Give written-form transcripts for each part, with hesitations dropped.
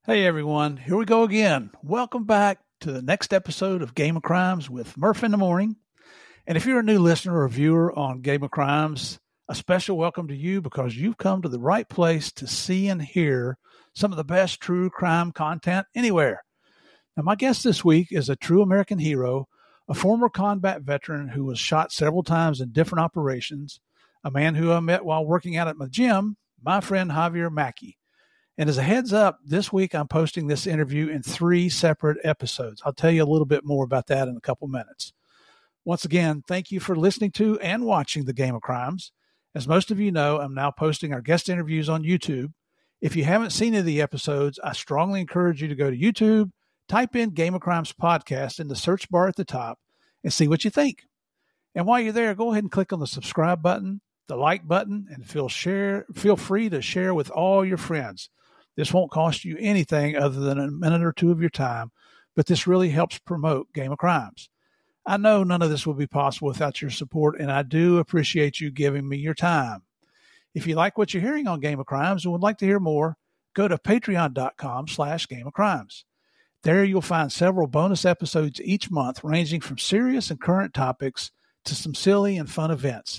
Hey everyone, here we go again. Welcome back to the next episode of Game of Crimes with Murph in the Morning. And if you're a new listener or viewer on Game of Crimes, a special welcome to you because you've come to the right place to see and hear some of the best true crime content anywhere. Now, my guest this week is a true American hero, a former combat veteran who was shot several times in different operations, a man who I met while working out at my gym, my friend Javier Mackey. And as a heads up, this week I'm posting this interview in 3 separate episodes. I'll tell you a little bit more about that in a couple minutes. Once again, thank you for listening to and watching The Game of Crimes. As most of you know, I'm now posting our guest interviews on YouTube. If you haven't seen any of the episodes, I strongly encourage you to go to YouTube, type in Game of Crimes Podcast in the search bar at the top, and see what you think. And while you're there, go ahead and click on the subscribe button, the like button, and feel free to share with all your friends. This won't cost you anything other than a minute or two of your time, but this really helps promote Game of Crimes. I know none of this would be possible without your support, and I do appreciate you giving me your time. If you like what you're hearing on Game of Crimes and would like to hear more, go to patreon.com/Game of Crimes. There you'll find several bonus episodes each month, ranging from serious and current topics to some silly and fun events.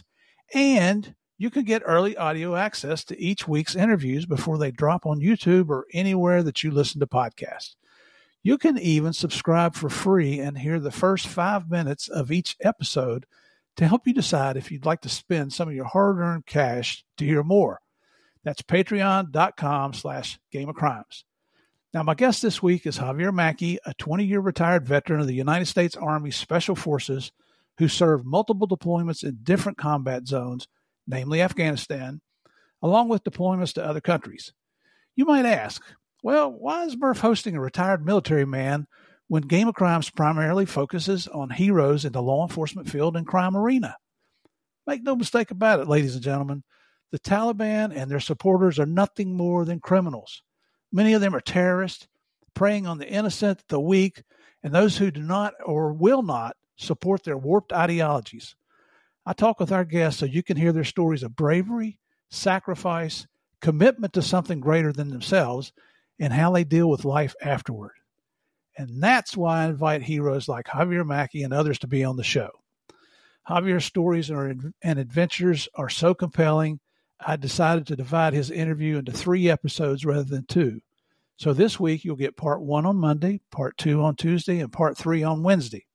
And you can get early audio access to each week's interviews before they drop on YouTube or anywhere that you listen to podcasts. You can even subscribe for free and hear the first 5 minutes of each episode to help you decide if you'd like to spend some of your hard-earned cash to hear more. That's patreon.com/Game of Crimes. Now, my guest this week is Javier Mackey, a 20-year retired veteran of the United States Army Special Forces who served multiple deployments in different combat zones, namely Afghanistan, along with deployments to other countries. You might ask, well, why is Murph hosting a retired military man when Game of Crimes primarily focuses on heroes in the law enforcement field and crime arena? Make no mistake about it, ladies and gentlemen, the Taliban and their supporters are nothing more than criminals. Many of them are terrorists, preying on the innocent, the weak, and those who do not or will not support their warped ideologies. I talk with our guests so you can hear their stories of bravery, sacrifice, commitment to something greater than themselves, and how they deal with life afterward. And that's why I invite heroes like Javier Mackey and others to be on the show. Javier's stories and adventures are so compelling, I decided to divide his interview into 3 episodes rather than 2. So this week you'll get part 1 on Monday, part 2 on Tuesday, and part 3 on Wednesday.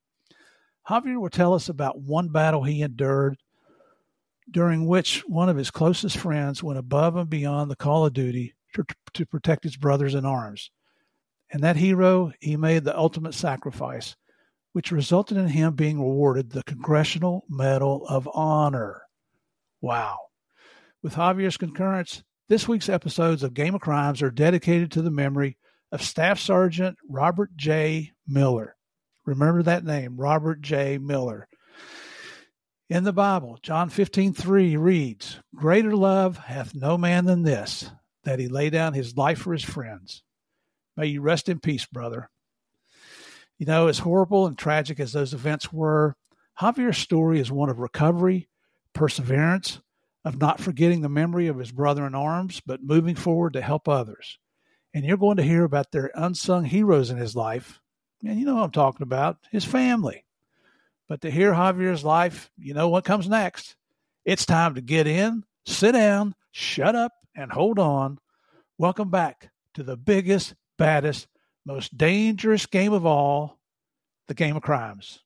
Javier will tell us about one battle he endured during which one of his closest friends went above and beyond the call of duty to protect his brothers in arms. And that hero, he made the ultimate sacrifice, which resulted in him being awarded the Congressional Medal of Honor. Wow. With Javier's concurrence, this week's episodes of Game of Crimes are dedicated to the memory of Staff Sergeant Robert J. Miller. Remember that name, Robert J. Miller. In the Bible, John 15:3 reads, "Greater love hath no man than this, that he lay down his life for his friends." May you rest in peace, brother. You know, as horrible and tragic as those events were, Javier's story is one of recovery, perseverance, of not forgetting the memory of his brother in arms, but moving forward to help others. And you're going to hear about their unsung heroes in his life. And you know what I'm talking about, his family. But to hear Javier's life, you know what comes next. It's time to get in, sit down, shut up, and hold on. Welcome back to the biggest, baddest, most dangerous game of all, the Game of Crimes.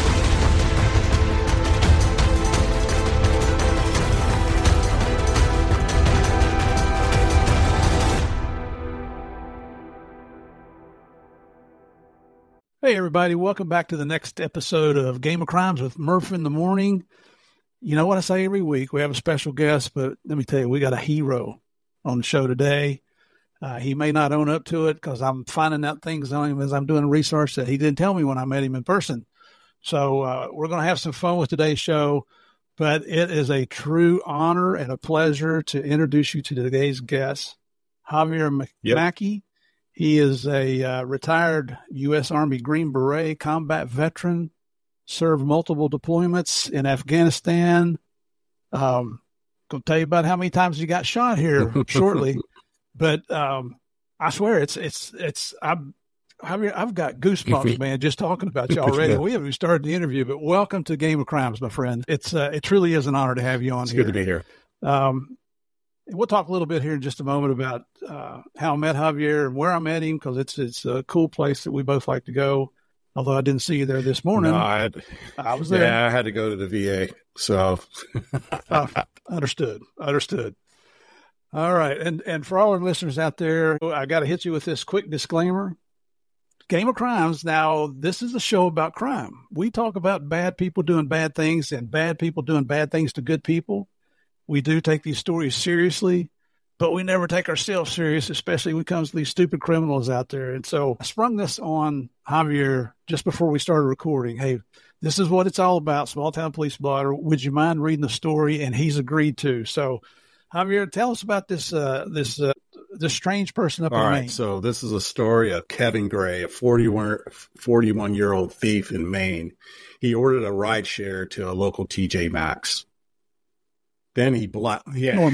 Hey, everybody. Welcome back to the next episode of Game of Crimes with Murph in the Morning. You know what I say every week? We have a special guest, but let me tell you, we got a hero on the show today. He may not own up to it because I'm finding out things on him as I'm doing research that he didn't tell me when I met him in person. So we're going to have some fun with today's show, but it is a true honor and a pleasure to introduce you to today's guest, Javier Mackey. He is a retired U.S. Army Green Beret combat veteran, served multiple deployments in Afghanistan. Going to tell you about how many times he got shot here shortly. But I I swear I've got goosebumps, man, just talking about you already. We haven't even started the interview, but welcome to Game of Crimes, my friend. It truly is an honor to have you on it's here. It's good to be here. We'll talk a little bit here in just a moment about how I met Javier and where I met him, because it's a cool place that we both like to go. Although I didn't see you there this morning. No, I was there. Yeah, I had to go to the VA. So Understood. All right. And for all our listeners out there, I got to hit you with this quick disclaimer. Game of Crimes. Now, this is a show about crime. We talk about bad people doing bad things and bad people doing bad things to good people. We do take these stories seriously, but we never take ourselves serious, especially when it comes to these stupid criminals out there. And so I sprung this on Javier just before we started recording. Hey, this is what it's all about, Small Town Police Blotter. Would you mind reading the story? And he's agreed to. So, Javier, tell us about this strange person up in Maine. All right, so this is a story of Kevin Gray, a 41-year-old thief in Maine. He ordered a ride share to a local TJ Maxx. Then he blabbed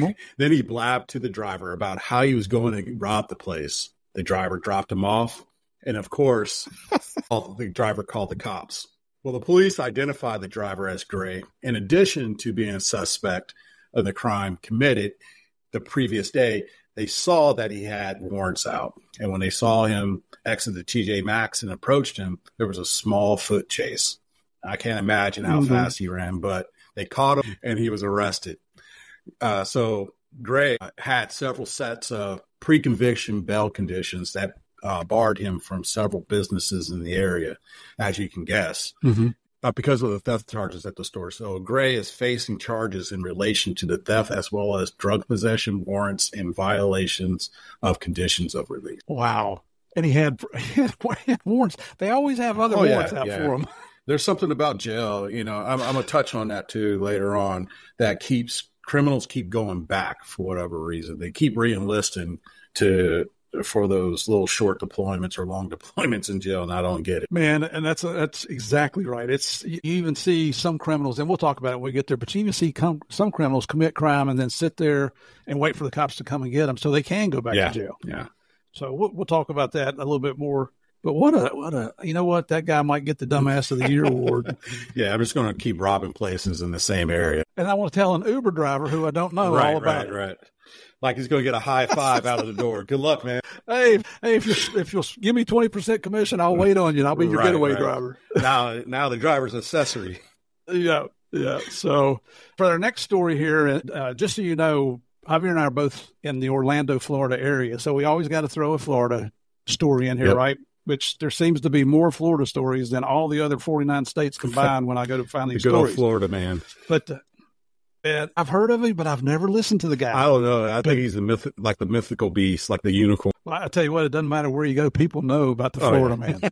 to the driver about how he was going to rob the place. The driver dropped him off, and of course, the driver called the cops. Well, the police identified the driver as Gray, in addition to being a suspect of the crime committed the previous day. They saw that he had warrants out, and when they saw him exit the TJ Maxx and approached him, there was a small foot chase. I can't imagine how fast he ran, but they caught him, and he was arrested. So Gray had several sets of pre-conviction bail conditions that barred him from several businesses in the area, as you can guess, because of the theft charges at the store. So Gray is facing charges in relation to the theft, as well as drug possession warrants and violations of conditions of release. Wow. And he had warrants. They always have other warrants out for him. There's something about jail, I'm going to touch on that too later on, that criminals keep going back for whatever reason. They keep re-enlisting for those little short deployments or long deployments in jail, and I don't get it. Man, and that's exactly right. You even see some criminals, and we'll talk about it when we get there, but you even see some criminals commit crime and then sit there and wait for the cops to come and get them so they can go back to jail. Yeah. So we'll talk about that a little bit more. But you know what? That guy might get the Dumbass of the Year award. Yeah, I'm just going to keep robbing places in the same area. And I want to tell an Uber driver who I don't know all about it. Right. Like he's going to get a high five out of the door. Good luck, man. Hey, if you'll give me 20% commission, I'll wait on you and I'll be your getaway driver. Now the driver's accessory. Yeah. So for our next story here, just so you know, Javier and I are both in the Orlando, Florida area. So we always got to throw a Florida story in here, right? Which there seems to be more Florida stories than all the other 49 states combined when I go to find these stories. Good old Florida, man. But I've heard of him, but I've never listened to the guy. I don't know. I think he's like the mythical beast, like the unicorn. Well, I tell you what, it doesn't matter where you go. People know about the Florida man.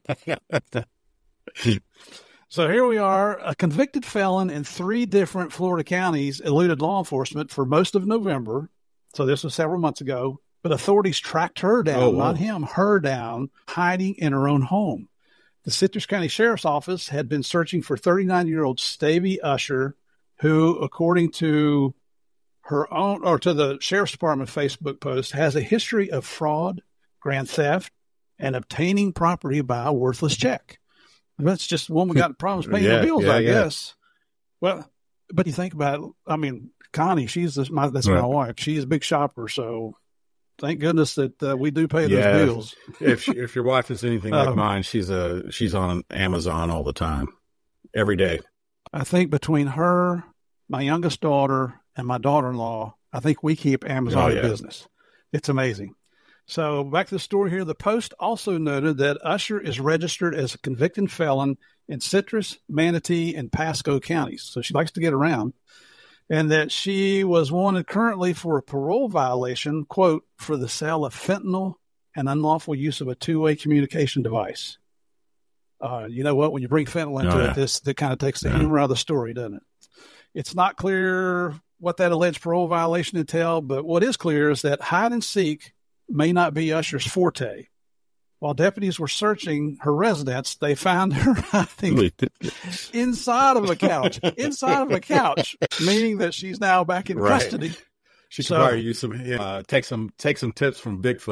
So here we are. A convicted felon in 3 different Florida counties eluded law enforcement for most of November. So this was several months ago. But authorities tracked her down, not him, her down, hiding in her own home. The Citrus County Sheriff's Office had been searching for 39-year-old Stavey Usher, who, according to her own, or to the Sheriff's Department Facebook post, has a history of fraud, grand theft, and obtaining property by a worthless check. That's just one we got problems paying the bills, I guess. Well, but you think about it, I mean, Connie, that's my wife. She's a big shopper, so thank goodness that we do pay those bills. If your wife is anything like mine, she's on Amazon all the time, every day. I think between her, my youngest daughter, and my daughter-in-law, I think we keep Amazon in business. It's amazing. So back to the story here. The Post also noted that Usher is registered as a convicted felon in Citrus, Manatee, and Pasco counties. So she likes to get around. And that she was wanted currently for a parole violation, quote, for the sale of fentanyl and unlawful use of a two-way communication device. You know what? When you bring fentanyl into it, that kind of takes the humor out of the story, doesn't it? It's not clear what that alleged parole violation entailed, but what is clear is that hide and seek may not be Usher's forte. While deputies were searching her residence, they found her hiding inside of a couch, meaning that she's now back in custody. She could probably use take some tips from Bigfoot.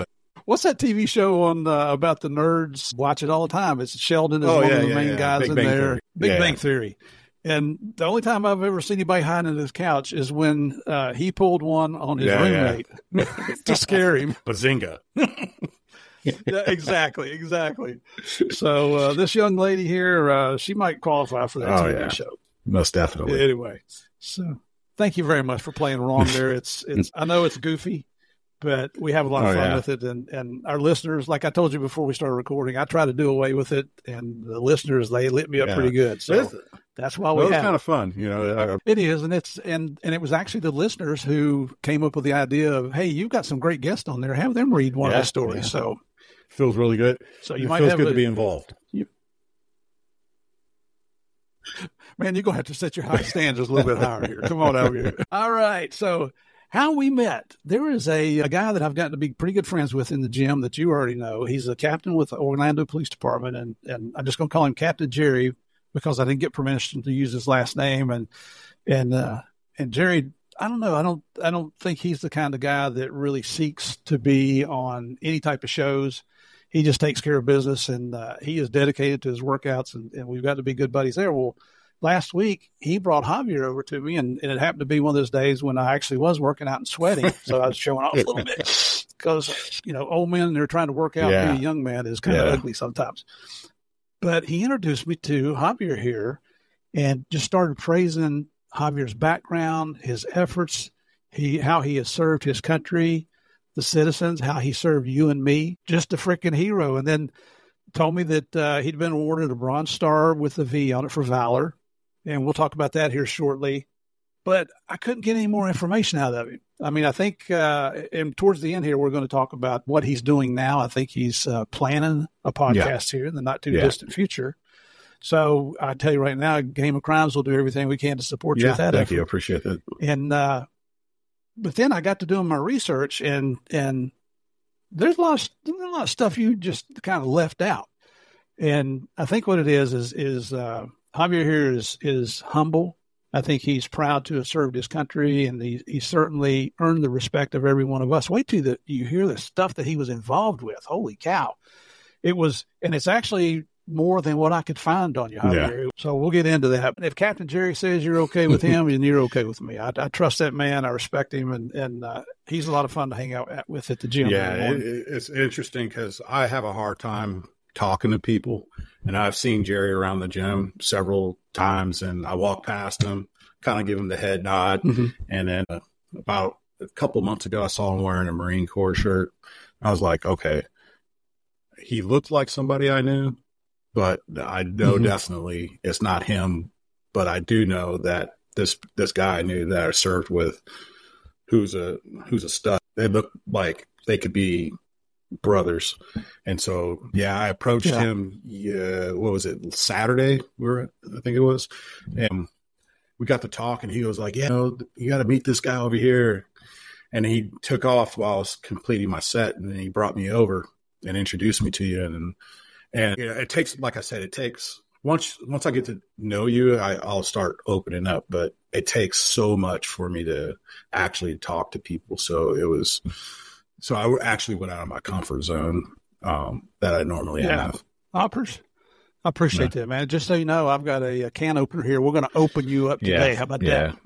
What's that TV show on about the nerds? Watch it all the time. It's Sheldon is one of the main guys Big in Bang there. Theory. Big Bang Theory. And the only time I've ever seen anybody hiding in his couch is when he pulled one on his roommate to scare him. Bazinga. Exactly. So this young lady here, she might qualify for that TV show. Most definitely. Anyway, so thank you very much for playing along there. It's I know it's goofy, but we have a lot of fun with it. And our listeners, like I told you before we started recording, I try to do away with it, and the listeners, they lit me up pretty good. So that's why it's kind of fun, It is, and it was actually the listeners who came up with the idea of, hey, you've got some great guests on there. Have them read one of the stories. Yeah. So feels really good. So it feels good to be involved. Man, you're going to have to set your high standards a little bit higher here. Come on over here. All right. So how we met. There is a guy that I've gotten to be pretty good friends with in the gym that you already know. He's a captain with the Orlando Police Department, and I'm just going to call him Captain Jerry because I didn't get permission to use his last name. And Jerry, I don't know. I don't think he's the kind of guy that really seeks to be on any type of shows. He just takes care of business, and he is dedicated to his workouts, and we've got to be good buddies there. Well, last week he brought Javier over to me, and it happened to be one of those days when I actually was working out and sweating, so I was showing off a little bit because old men, they're trying to work out. Being a young man is kind of ugly sometimes. But he introduced me to Javier here, and just started praising Javier's background, his efforts, how he has served his country, the citizens, how he served you and me, just a freaking hero. And then told me that he'd been awarded a Bronze Star with a V on it for valor. And we'll talk about that here shortly. But I couldn't get any more information out of him. I mean, I think and towards the end here, we're going to talk about what he's doing now. I think he's planning a podcast here in the not too distant future. So I tell you right now, Game of Crimes will do everything we can to support you with that. Thank you. I appreciate that. And but then I got to doing my research, and there's a lot of stuff you just kind of left out. And I think what it is Javier here is humble. I think he's proud to have served his country, and he certainly earned the respect of every one of us. Wait till you hear the stuff that he was involved with. Holy cow. And it's actually more than what I could find on you, Javier. Yeah. So we'll get into that. If Captain Jerry says you're okay with him, then you're okay with me. I trust that man. I respect him, and he's a lot of fun to hang out with at the gym. Yeah, it's interesting because I have a hard time talking to people, and I've seen Jerry around the gym several times, and I walk past him, kind of give him the head nod, and then about a couple months ago, I saw him wearing a Marine Corps shirt. I was like, okay, he looked like somebody I knew, but I know definitely it's not him. But I do know that this guy I knew that I served with, who's a stud. They look like they could be brothers. And so, I approached him. What was it? Saturday? I think it was. And we got to talk, and he was like, you got to meet this guy over here. And he took off while I was completing my set, and then he brought me over and introduced me to you. And it takes, like I said, once I get to know you, I'll start opening up, but it takes so much for me to actually talk to people. So I actually went out of my comfort zone that I normally have. I appreciate that, man. Just so you know, I've got a can opener here. We're going to open you up today. How about that?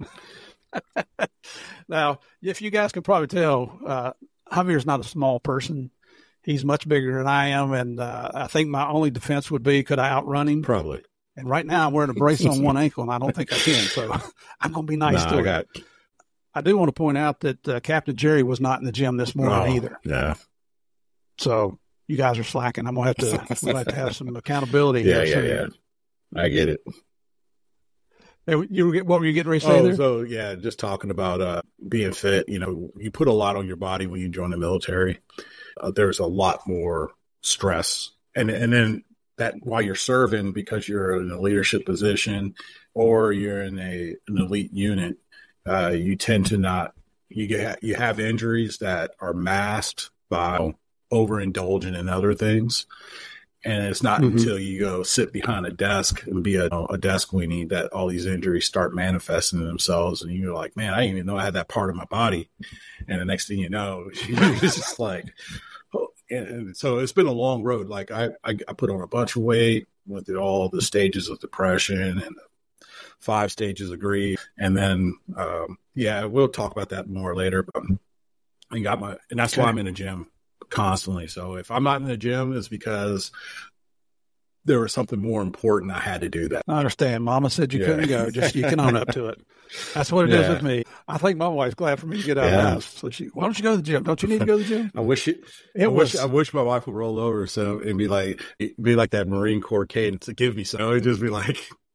Now, if you guys can probably tell, Javier's not a small person. He's much bigger than I am, and I think my only defense would be, could I outrun him? Probably. And right now I'm wearing a brace on one ankle, and I don't think I can, so I'm going to be nice to him. I do want to point out that Captain Jerry was not in the gym this morning either. Yeah. So you guys are slacking. I'm going to have to have some accountability here. Yeah. I get it. Hey, what were you getting ready to say there? So, just talking about being fit. You put a lot on your body when you join the military. There's a lot more stress. And then that while you're serving, because you're in a leadership position or you're in an elite unit, you tend to not, you have injuries that are masked by overindulging in other things. And it's not until you go sit behind a desk and be a desk weenie that all these injuries start manifesting themselves. And you're like, man, I didn't even know I had that part of my body. And the next thing you know, it's just like, and so it's been a long road. Like I put on a bunch of weight, went through all the stages of depression and 5 stages of grief. And then, we'll talk about that more later, but and that's why I'm in the gym constantly. So if I'm not in the gym, it's because there was something more important. I had to do that. I understand. Mama said you couldn't go. Just you can own up to it. That's what it is with me. I think my wife's glad for me to get out of the house. So why don't you go to the gym? Don't you need to go to the gym? I wish my wife would roll over and be like that Marine Corps cadence to give me some. It'd just be like,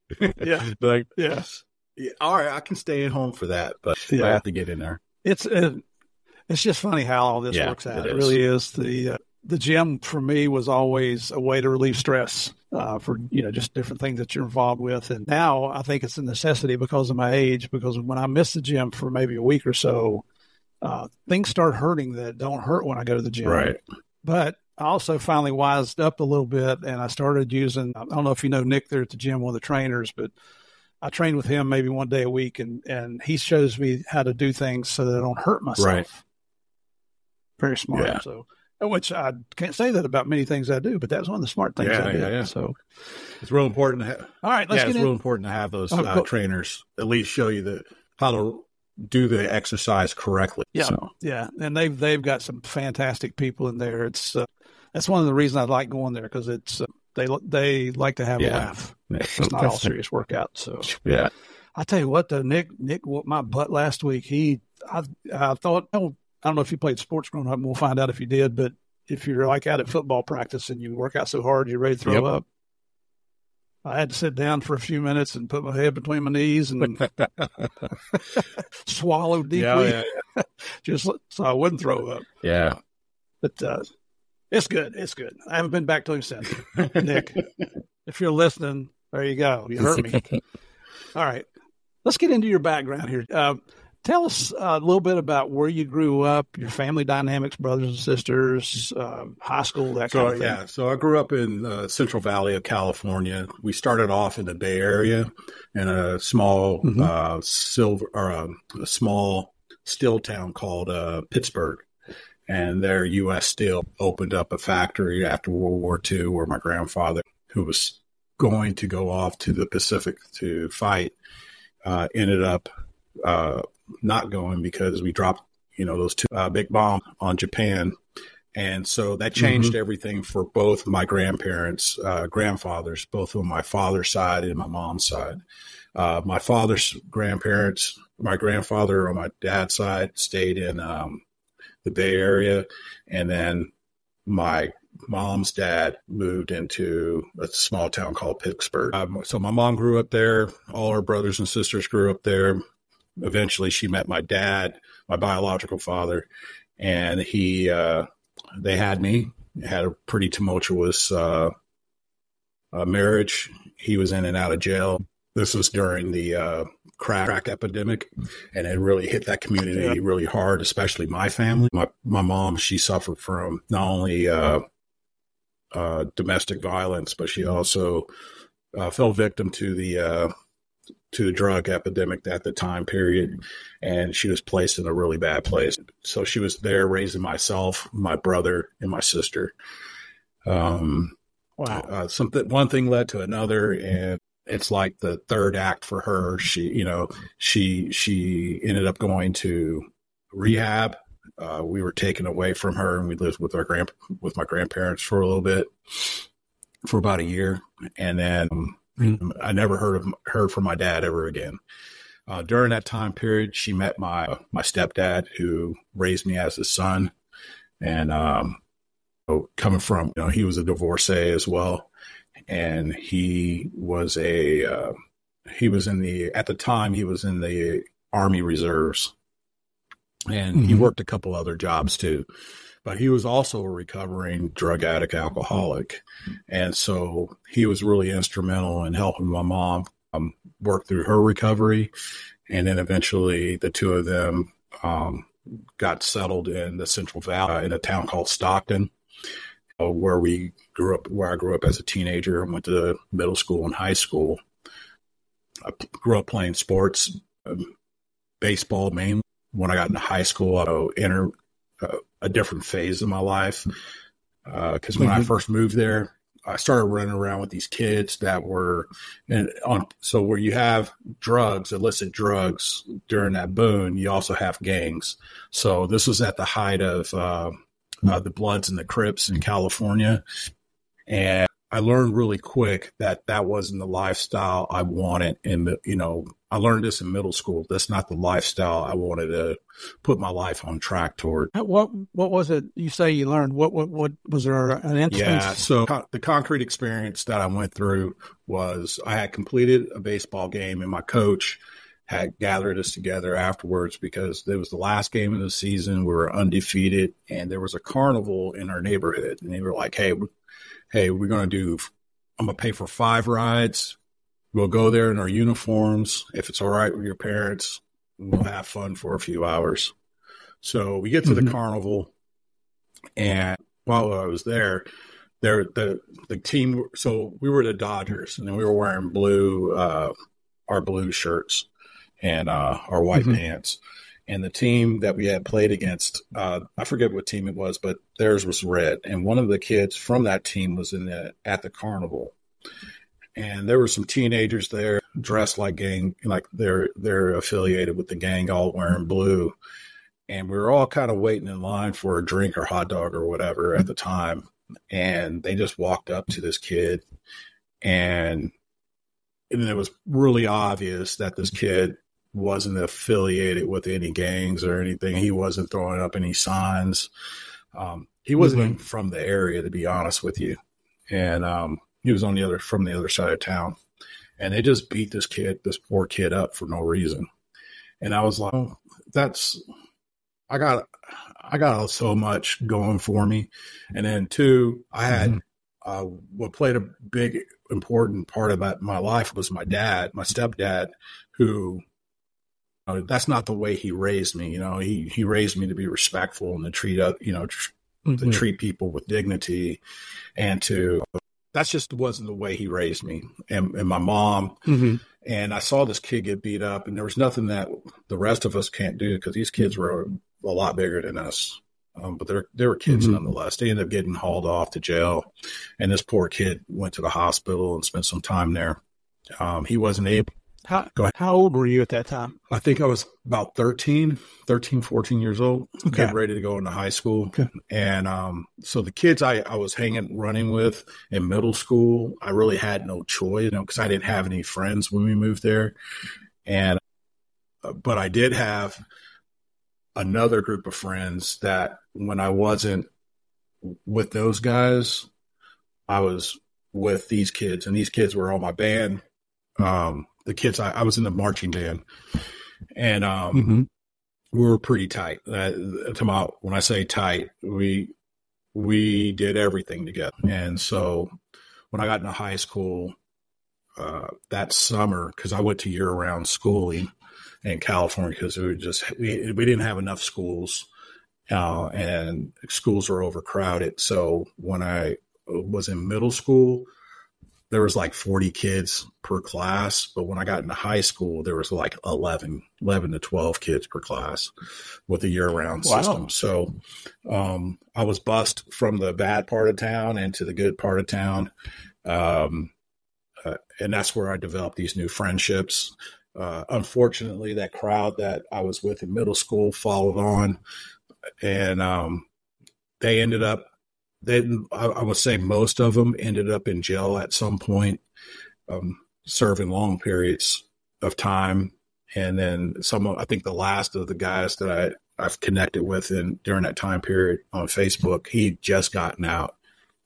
all right, I can stay at home for that, but I have to get in there. It's just funny how all this works out. It really is. The gym for me was always a way to relieve stress for, just different things that you're involved with. And now I think it's a necessity because of my age, because when I miss the gym for maybe a week or so, things start hurting that don't hurt when I go to the gym. Right. But I also finally wised up a little bit, and I started using, I don't know if you know Nick there at the gym, one of the trainers, but I train with him maybe one day a week, and he shows me how to do things so that I don't hurt myself. Right. Very smart. Yeah. So, which I can't say that about many things I do, but that's one of the smart things I did. Yeah. So it's real important to have. All right, it's real important to have those trainers at least show you how to do the exercise correctly. Yeah, and they've got some fantastic people in there. It's that's one of the reasons I like going there, because it's they like to have a laugh. It's not all serious workout. So I tell you what, though, Nick whooped my butt last week. I thought. I don't know if you played sports growing up, and we'll find out if you did, but if you're like out at football practice and you work out so hard you're ready to throw up, I had to sit down for a few minutes and put my head between my knees and swallow deeply, just so I wouldn't throw up. Yeah. But it's good. It's good. I haven't been back to him since. Nick, if you're listening, there you go. You hurt me. All right. Let's get into your background here. Tell us a little bit about where you grew up, your family dynamics, brothers and sisters, high school, that kind of thing. Yeah, so I grew up in Central Valley of California. We started off in the Bay Area in a small a small steel town called Pittsburgh. And there U.S. Steel opened up a factory after World War II, where my grandfather, who was going to go off to the Pacific to fight, ended up not going because we dropped, those 2 big bombs on Japan. And so that changed everything for both my grandparents, grandfathers, both on my father's side and my mom's side. My father's grandparents, my grandfather on my dad's side stayed in the Bay Area. And then my mom's dad moved into a small town called Pittsburgh. So my mom grew up there. All her brothers and sisters grew up there. Eventually she met my dad, my biological father, and they had me. Had a pretty tumultuous marriage. He was in and out of jail. This was during the crack epidemic, and it really hit that community really hard, especially my family. My mom, she suffered from not only domestic violence, but she also fell victim to the drug epidemic at the time period, and she was placed in a really bad place. So she was there raising myself, my brother, and my sister. One thing led to another, and it's like the third act for her. She ended up going to rehab. We were taken away from her, and we lived with my grandparents for a little bit, for about a year, and then I never heard from my dad ever again. During that time period, she met my stepdad, who raised me as his son, and coming from, he was a divorcee as well, and he was at the time he was in the Army Reserves, and he worked a couple other jobs too. But he was also a recovering drug addict, alcoholic. And so he was really instrumental in helping my mom work through her recovery. And then eventually the two of them got settled in the Central Valley in a town called Stockton, where I grew up as a teenager and went to middle school and high school. I grew up playing sports, baseball mainly. When I got into high school, I entered a different phase of my life. Because when I first moved there, I started running around with these kids that were so where you have drugs, illicit drugs during that boom, you also have gangs. So this was at the height of the Bloods and the Crips in California. And I learned really quick that that wasn't the lifestyle I wanted. And, I learned this in middle school. That's not the lifestyle I wanted to put my life on track toward. What was it you say you learned? What was there an instance? Yeah, so the concrete experience that I went through was I had completed a baseball game, and my coach had gathered us together afterwards because it was the last game of the season. We were undefeated, and there was a carnival in our neighborhood. And they were like, hey, we're going to I'm going to pay for 5 rides. We'll go there in our uniforms. If it's all right with your parents, we'll have fun for a few hours. So we get to the carnival, and while I was there, the team. So we were the Dodgers, and then we were wearing our blue shirts and our white pants. And the team that we had played against, I forget what team it was, but theirs was red. And one of the kids from that team was at the carnival. And there were some teenagers there dressed like gang, like they're affiliated with the gang, all wearing blue. And we were all kind of waiting in line for a drink or hot dog or whatever at the time. And they just walked up to this kid, and it was really obvious that this kid wasn't affiliated with any gangs or anything. He wasn't throwing up any signs. He wasn't even from the area, to be honest with you. And he was from the other side of town. And they just beat this poor kid up for no reason. And I was like, I got so much going for me. And then 2, I had what played a big, important part of my life was my dad, my stepdad, who that's not the way he raised me. He raised me to be respectful and to treat to treat people with dignity, and that just wasn't the way he raised me and my mom. And I saw this kid get beat up, and there was nothing that the rest of us can't do because these kids were a lot bigger than us. But they were kids nonetheless. They ended up getting hauled off to jail, and this poor kid went to the hospital and spent some time there. He wasn't able. How old were you at that time? I think I was about 13, 14 years old, getting ready to go into high school. Okay. And so the kids I was running with in middle school, I really had no choice, because I didn't have any friends when we moved there. And but I did have another group of friends that when I wasn't with those guys, I was with these kids, and these kids were on my band. The kids, I was in the marching band, and we were pretty tight. When I say tight, we did everything together. And so when I got into high school that summer, because I went to year-round schooling in California, because we didn't have enough schools, and schools were overcrowded. So when I was in middle school, there was like 40 kids per class. But when I got into high school, there was like 11 to 12 kids per class with a year-round system. So I was bussed from the bad part of town into the good part of town. And that's where I developed these new friendships. Unfortunately, that crowd that I was with in middle school followed on, and they ended up, I would say most of them ended up in jail at some point, serving long periods of time. And then I think the last of the guys that I've connected with during that time period on Facebook, he'd just gotten out.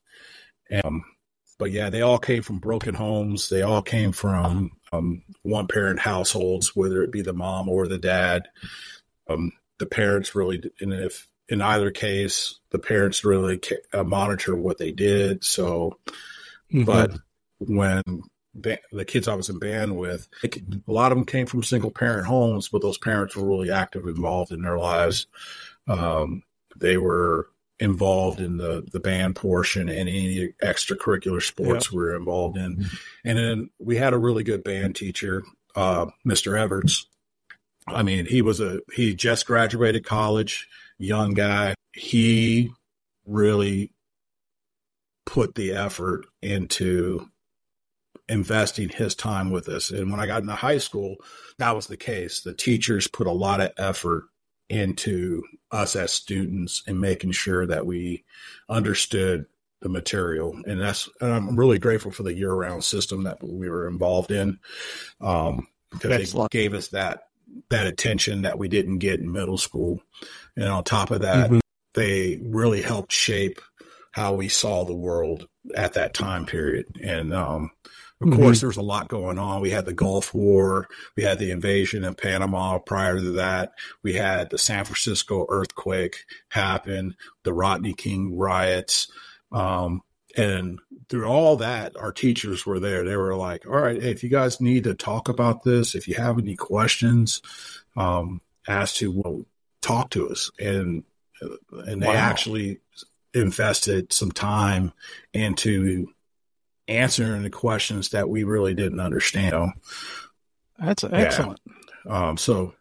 But yeah, they all came from broken homes. They all came from one-parent households, whether it be the mom or the dad. The parents really, and if in either case, the parents really monitor what they did. So, but when the kids I was in band with, a lot of them came from single-parent homes, but those parents were really active, involved in their lives. They were involved in the band portion and any extracurricular sports we were involved in. And then we had a really good band teacher, Mr. Everts. I mean, he just graduated college, young guy. He really put the effort into investing his time with us. And when I got into high school, that was the case. The teachers put a lot of effort into us as students and making sure that we understood the material. And I'm really grateful for the year-round system that we were involved in, because it gave us that attention that we didn't get in middle school. And on top of that, they really helped shape how we saw the world at that time period. And of course, there was a lot going on. We had the Gulf War. We had the invasion of Panama prior to that. We had the San Francisco earthquake happen, the Rodney King riots. And through all that, our teachers were there. They were like, all right, hey, if you guys need to talk about this, if you have any questions, as to, well, talk to us. And they actually invested some time into answering the questions that we really didn't understand. That's excellent. So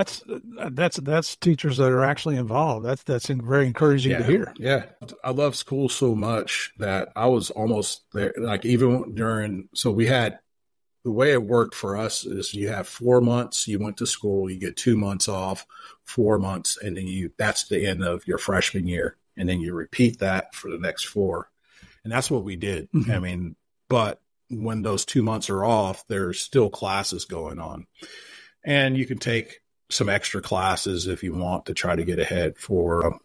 that's teachers that are actually involved. That's very encouraging to hear. Yeah. I love school so much that I was almost there. Like even during, so we had, the way it worked for us is you have 4 months, you went to school, you get 2 months off, 4 months, and then that's the end of your freshman year. And then you repeat that for the next 4. And that's what we did. I mean, but when those 2 months are off, there's still classes going on. And you can take some extra classes if you want to try to get ahead for,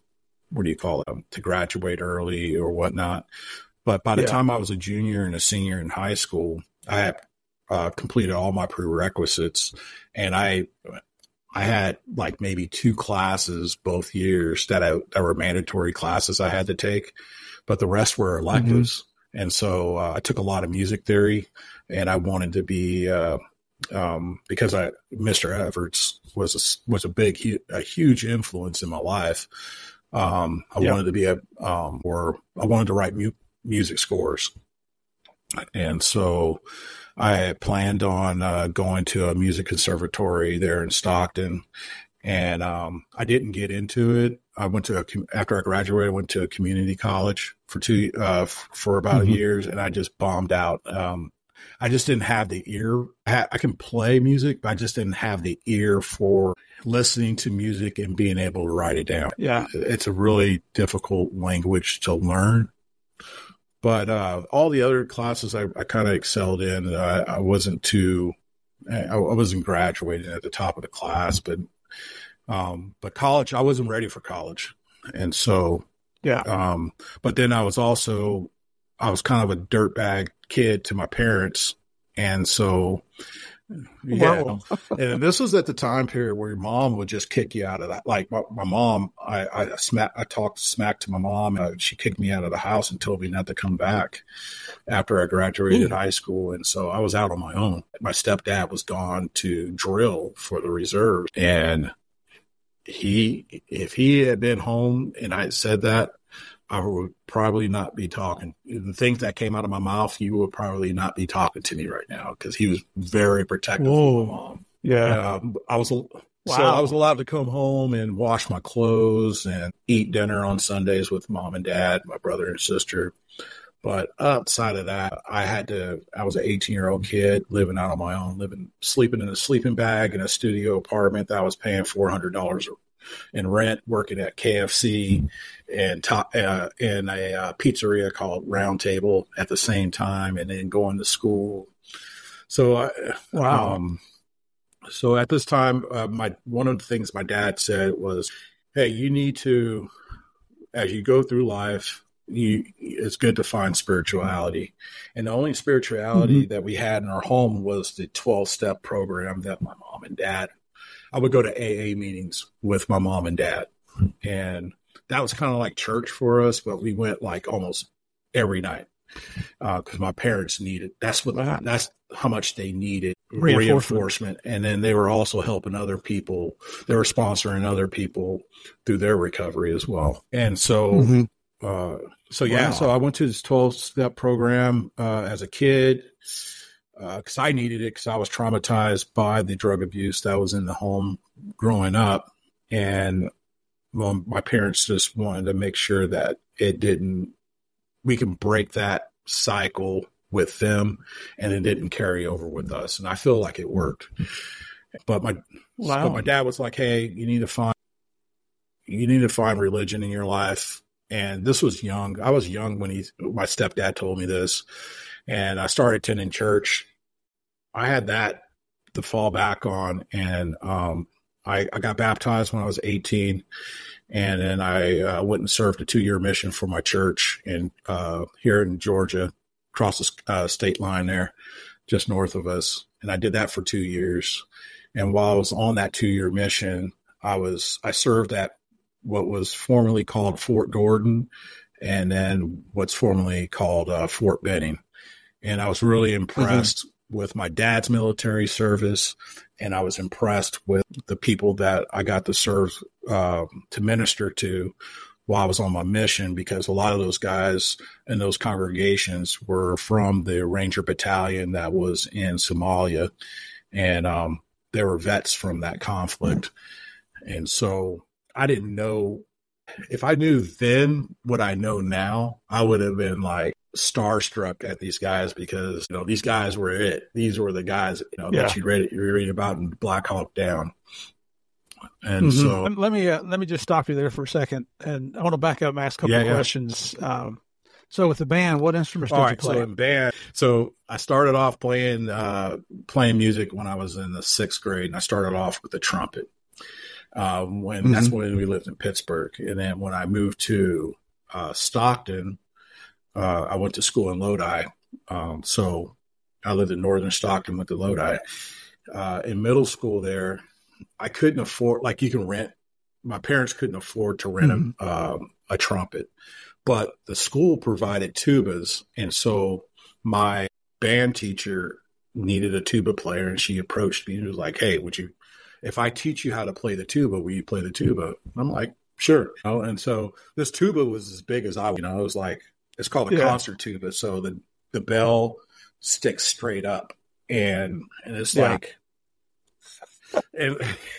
to graduate early or whatnot. But by the time I was a junior and a senior in high school, I had completed all my prerequisites. And I had like maybe 2 classes both years that were mandatory classes I had to take, but the rest were electives. And so I took a lot of music theory, and I wanted to be, because Mr. Everts was a huge influence in my life. I wanted to be I wanted to write music scores. And so I had planned on going to a music conservatory there in Stockton, and I didn't get into it. I went to after I graduated, I went to a community college for about a year, and I just bombed out. I just didn't have the ear. I can play music, but I just didn't have the ear for listening to music and being able to write it down. Yeah, it's a really difficult language to learn. But all the other classes I kind of excelled in. I wasn't graduating at the top of the class, but college, I wasn't ready for college. And so, but then I was kind of a dirtbag kid to my parents. And so, and this was at the time period where your mom would just kick you out of that. Like my mom, I talked smack to my mom. She kicked me out of the house and told me not to come back after I graduated high school. And so I was out on my own. My stepdad was gone to drill for the reserve. And if he had been home and I had said that, I would probably not be talking. The things that came out of my mouth, you would probably not be talking to me right now, because he was very protective of my mom. Yeah. I was allowed to come home and wash my clothes and eat dinner on Sundays with mom and dad, my brother and sister. But outside of that, I was an 18-year-old kid living out on my own, sleeping in a sleeping bag in a studio apartment that I was paying $400 in rent, working at KFC and in a pizzeria called Round Table at the same time, and then going to school. So, so at this time, one of the things my dad said was, "Hey, you need to, as you go through life, it's good to find spirituality." And the only spirituality that we had in our home was the 12-step program that my mom and dad. I would go to AA meetings with my mom and dad, and that was kind of like church for us, but we went like almost every night because my parents needed. That's how much they needed reinforcement, and then they were also helping other people. They were sponsoring other people through their recovery as well, and so. So I went to this 12-step program as a kid. Because I needed it, because I was traumatized by the drug abuse that was in the home growing up. And my parents just wanted to make sure that it didn't we can break that cycle with them, and it didn't carry over with us. And I feel like it worked. But my dad was like, hey, you need to find religion in your life. And this was young. I was young when my stepdad told me this, and I started attending church. I had that to fall back on. And, I got baptized when I was 18, and then I went and served a 2-year mission for my church here in Georgia, across the state line there, just north of us. And I did that for 2 years. And while I was on that 2-year mission, I served at what was formerly called Fort Gordon, and then what's formerly called Fort Benning. And I was really impressed with my dad's military service, and I was impressed with the people that I got to serve, to minister to while I was on my mission, because a lot of those guys in those congregations were from the Ranger Battalion that was in Somalia, and they were vets from that conflict. And so I didn't know, if I knew then what I know now, I would have been like starstruck at these guys, because, these guys were it. These were the guys, that you read about in Black Hawk Down. And so let me just stop you there for a second. And I want to back up and ask a couple of questions. So with the band, what instruments did you play? So in band, I started off playing music when I was in the 6th grade, and I started off with the trumpet. That's when we lived in Pittsburgh. And then when I moved to Stockton, I went to school in Lodi. So I lived in northern Stockton, went to Lodi. In middle school there, I couldn't afford, like, you can rent. My parents couldn't afford to rent a trumpet, but the school provided tubas. And so my band teacher needed a tuba player, and she approached me and was like, hey, if I teach you how to play the tuba, will you play the tuba? I'm like, sure. And so this tuba was as big as it was like, it's called a concert tuba. So the bell sticks straight up, and it's like, and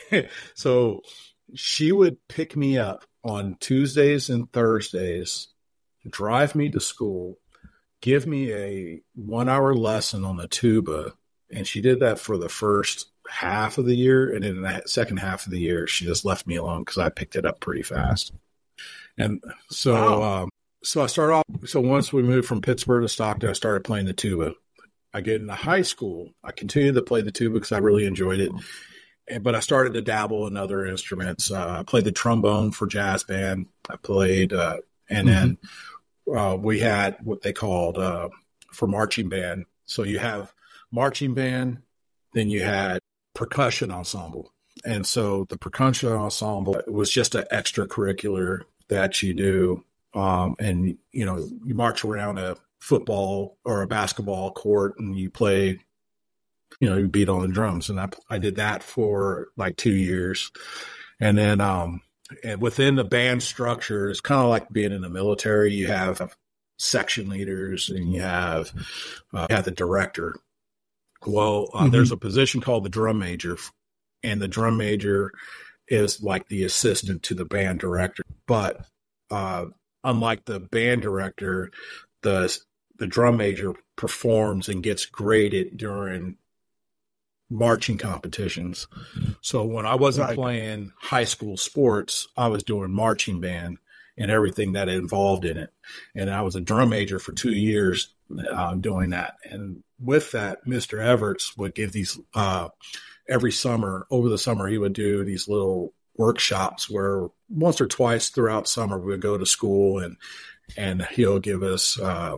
so she would pick me up on Tuesdays and Thursdays, drive me to school, give me a 1-hour lesson on the tuba. And she did that for the first half of the year. And in the second half of the year, she just left me alone because I picked it up pretty fast. And so, so I started off. So once we moved from Pittsburgh to Stockton, I started playing the tuba. I get into high school. I continued to play the tuba because I really enjoyed it. But I started to dabble in other instruments. I played the trombone for jazz band. I played, and then we had what they called for marching band. So you have marching band, then you had percussion ensemble. And so the percussion ensemble was just an extracurricular that you do. And, you march around a football or a basketball court, and you play, you beat on the drums. And I did that for like 2 years. And then, and within the band structure, it's kind of like being in the military. You have section leaders, and you have the director. Well, there's a position called the drum major, and the drum major is like the assistant to the band director. But unlike the band director, the drum major performs and gets graded during marching competitions. So when I wasn't playing high school sports, I was doing marching band and everything that involved in it. And I was a drum major for 2 years doing that. And with that, Mr. Everts would give these every summer, over the summer, he would do these little workshops where once or twice throughout summer, we would go to school, and he'll give us,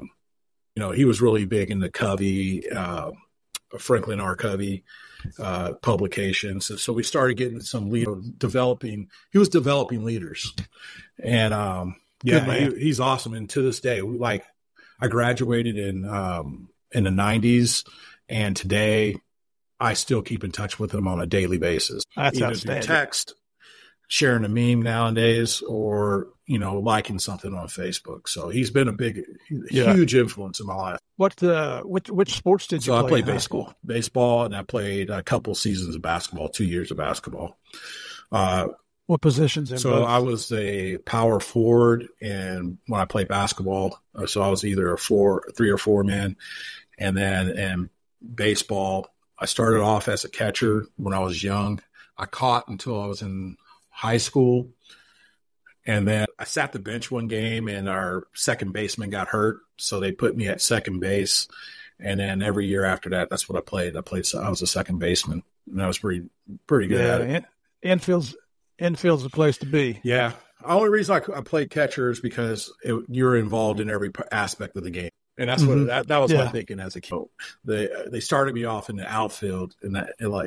he was really big in the Covey, Franklin R. Covey publications. And so we started getting some he was developing leaders. And he's awesome. And to this day, I graduated in the 90s, and today I still keep in touch with him on a daily basis. That's either outstanding. through text, sharing a meme nowadays, or liking something on Facebook. So he's been a huge influence in my life. Which sports did you play? So I played baseball, and I played a couple seasons of basketball, 2 years of basketball. What positions in So both? I was a power forward, and when I played basketball, so I was either a 3 or 4 man. And then in baseball, I started off as a catcher when I was young. I caught until I was in high school. And then I sat the bench one game, and our second baseman got hurt. So they put me at second base. And then every year after that, that's what I played. I was a second baseman, and I was pretty good at it. Infield's the place to be. Yeah. The only reason I played catcher is because you're involved in every aspect of the game. And that's what that was my thinking as a kid. They started me off in the outfield, and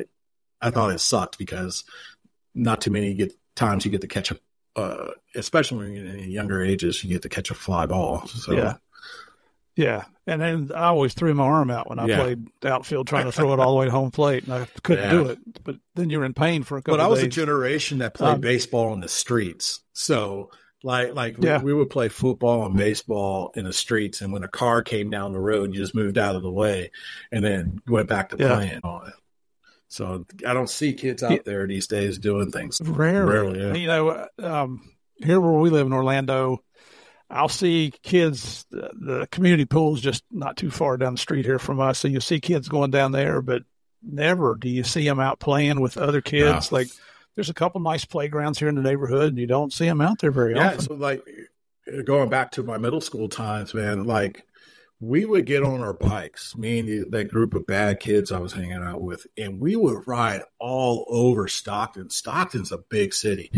I thought it sucked because not too many times you get to catch especially when you're in younger ages, you get to catch a fly ball. So yeah. And then I always threw my arm out when I played outfield, trying to throw it all the way to home plate, and I couldn't do it. But then you're in pain for a couple of days. But I was a generation that played baseball in the streets. So we would play football and baseball in the streets, and when a car came down the road, you just moved out of the way and then went back to playing on it. So I don't see kids out there these days doing things. Rarely. Yeah. Here where we live in Orlando, I'll see kids, the community pool is just not too far down the street here from us. So you see kids going down there, but never do you see them out playing with other kids. No. Like there's a couple nice playgrounds here in the neighborhood, and you don't see them out there very often. So going back to my middle school times, man, we would get on our bikes, me and that group of bad kids I was hanging out with, and we would ride all over Stockton. Stockton's a big city.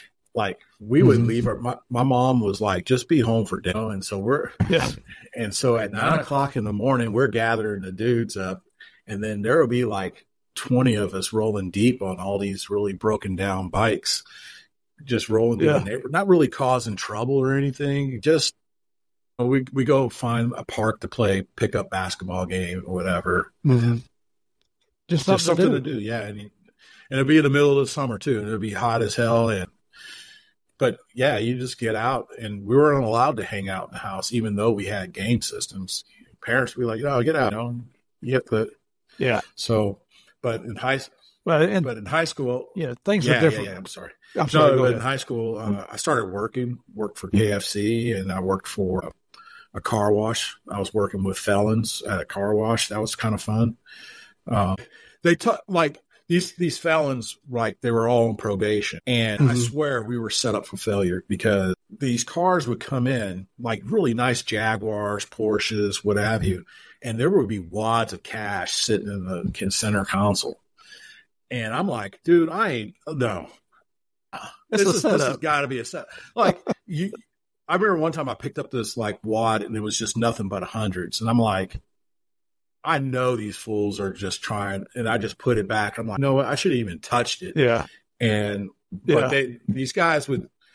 We would leave my mom was like, just be home for dinner. And so and so at 9:00 in the morning, we're gathering the dudes up, and then there will be 20 of us rolling deep on all these really broken down bikes, just rolling through the neighborhood, not really causing trouble or anything. Just, we go find a park to play pickup basketball game or whatever. Mm-hmm. Just something to do. Yeah. And it'd be in the middle of the summer too. And it'd be hot as hell. But yeah, you just get out, and we weren't allowed to hang out in the house, even though we had game systems. Parents would be like, "Oh, get out!" You have to. So, but in high school, things are different. I'm sorry. But in high school, I started worked for KFC, and I worked for a car wash. I was working with felons at a car wash. That was kind of fun. These felons, they were all on probation. And I swear we were set up for failure, because these cars would come in, really nice Jaguars, Porsches, what have you. And there would be wads of cash sitting in the center console. And I'm like, dude, no. This has got to be a set. I remember one time I picked up this wad, and it was just nothing but hundreds. And I'm like, I know these fools are just trying, and I just put it back. I'm like, no, I shouldn't even touched it. Yeah. But these guys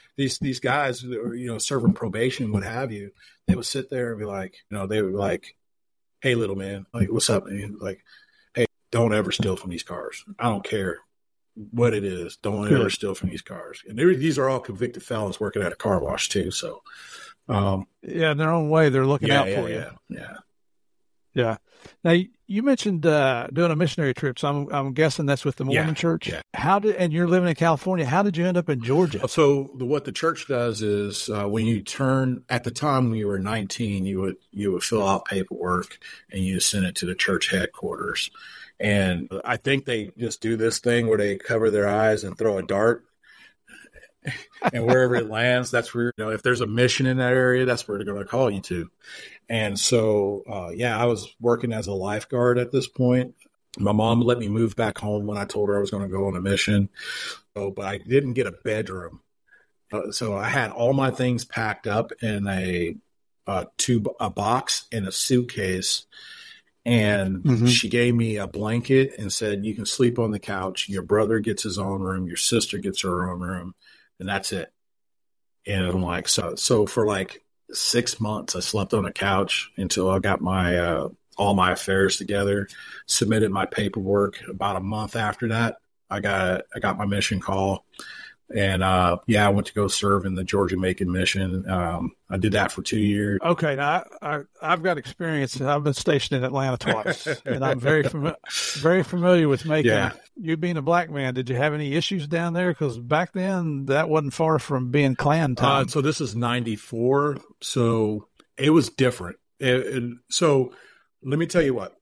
serving probation, what have you, they would sit there and be like, they would be like, "Hey, little man, what's up?" And he's like, "Hey, don't ever steal from these cars. I don't care what it is. Don't ever steal from these cars." And these are all convicted felons working at a car wash too. So, in their own way, they're looking out for you. Yeah. Now you mentioned doing a missionary trip, so I'm guessing that's with the Mormon church. Yeah. And you're living in California. How did you end up in Georgia? So what the church does is when you turn, at the time when you were 19, you would fill out paperwork and you send it to the church headquarters. And I think they just do this thing where they cover their eyes and throw a dart. And wherever it lands, that's where, if there's a mission in that area, that's where they're going to call you to. And so, I was working as a lifeguard at this point. My mom let me move back home when I told her I was going to go on a mission. But I didn't get a bedroom. So I had all my things packed up in a box in a suitcase. And she gave me a blanket and said, "You can sleep on the couch. Your brother gets his own room. Your sister gets her own room. And that's it." And I'm like, so for 6 months, I slept on a couch until I got my all my affairs together, submitted my paperwork. About a month after that, I got my mission call, And I went to go serve in the Georgia-Macon mission. I did that for 2 years. Okay, now I've got experience. I've been stationed in Atlanta twice, and I'm very familiar with Macon. Yeah. You being a black man, did you have any issues down there? Because back then, that wasn't far from being Klan time. So this is 94, so it was different. So let me tell you what.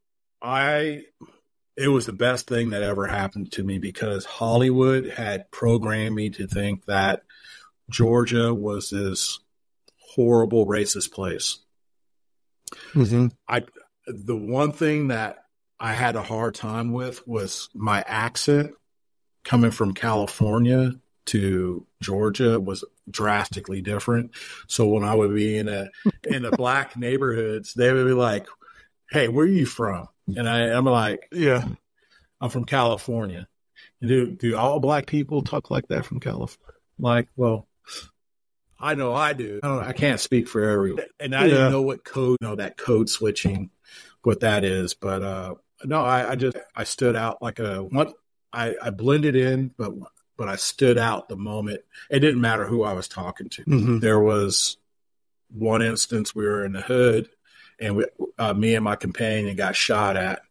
It was the best thing that ever happened to me because Hollywood had programmed me to think that Georgia was this horrible racist place. Mm-hmm. The one thing that I had a hard time with was my accent coming from California to Georgia was drastically different. So when I would be in the black neighborhoods, they would be like, "Hey, where are you from?" And I'm like, yeah, I'm from California. Do all black people talk like that from California? Like, well, I know I do. I can't speak for everyone. And I didn't know what that code switching, what that is. But no, I stood out like I blended in, but I stood out the moment. It didn't matter who I was talking to. Mm-hmm. There was one instance we were in the hood. And me and my companion got shot at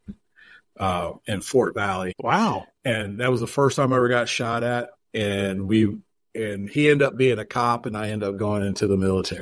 in Fort Valley. Wow! And that was the first time I ever got shot at. And he ended up being a cop, and I ended up going into the military.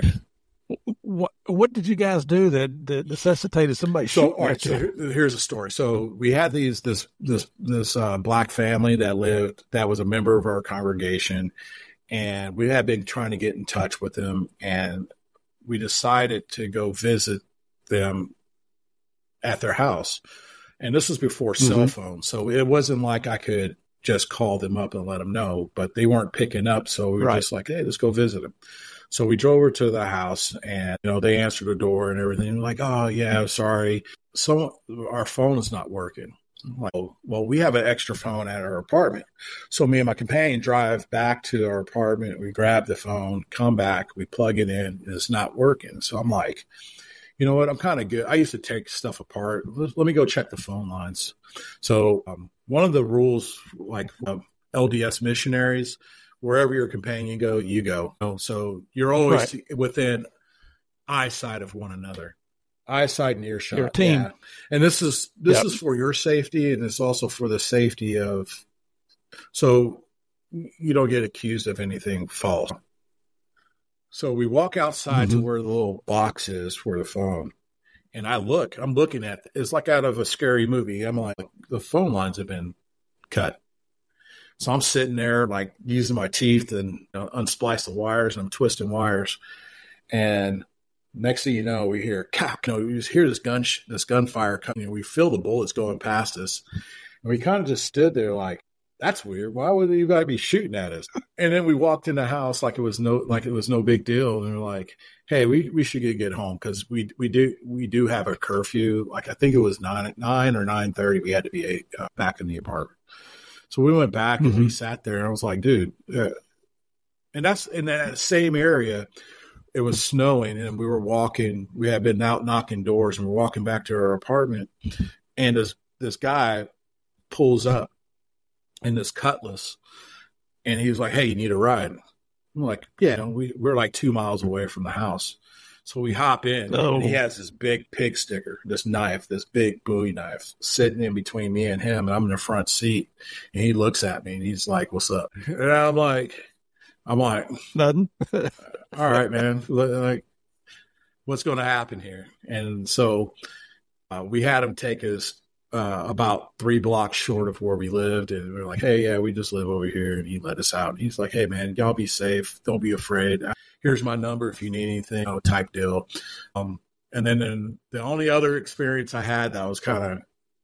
What did you guys do that necessitated somebody shooting at you? So here's a story. So we had this black family that was a member of our congregation, and we had been trying to get in touch with them, and we decided to go visit them at their house. And this was before cell phones. So it wasn't like I could just call them up and let them know, but they weren't picking up. So we were just like, hey, let's go visit them. So we drove over to the house and, they answered the door and everything. We're like, oh yeah, sorry. Our phone is not working. I'm like, well, we have an extra phone at our apartment. So me and my companion drive back to our apartment. We grab the phone, come back, we plug it in, and it's not working. So I'm like, you know what? I'm kind of good. I used to take stuff apart. Let me go check the phone lines. So one of the rules, like LDS missionaries, wherever your companion go, you go. So you're always within eyesight of one another. Eyesight and earshot. Your team. Yeah. And this is for your safety, and it's also for the safety of, so you don't get accused of anything false. So we walk outside to where the little box is for the phone. And I'm looking at it's like out of a scary movie. I'm like, the phone lines have been cut. So I'm sitting there like using my teeth and unsplice the wires, and I'm twisting wires. And next thing you know, we hear we just hear this gunfire coming. We feel the bullets going past us. And we kind of just stood there like, that's weird. Why would you guys be shooting at us? And then we walked in the house like it was no big deal. And we're like, hey, we should get home because we do have a curfew. Like I think it was 9 or 9:30. We had to be back in the apartment. So we went back and we sat there, and I was like, dude, and that's in that same area. It was snowing, and we were walking. We had been out knocking doors, and we're walking back to our apartment, and this guy pulls up in this Cutlass, and he was like, hey, you need a ride? I'm like, yeah, we're like 2 miles away from the house. So we hop in, and he has this big pig sticker, this big Bowie knife sitting in between me and him, and I'm in the front seat, and he looks at me, and he's like, what's up? And I'm like, nothing. All right, man. Like, what's going to happen here? And so we had him take us about 3 blocks short of where we lived. And we were like, hey, yeah, we just live over here. And he let us out. And he's like, hey, man, y'all be safe. Don't be afraid. Here's my number if you need anything, type deal. And then the only other experience I had that was kind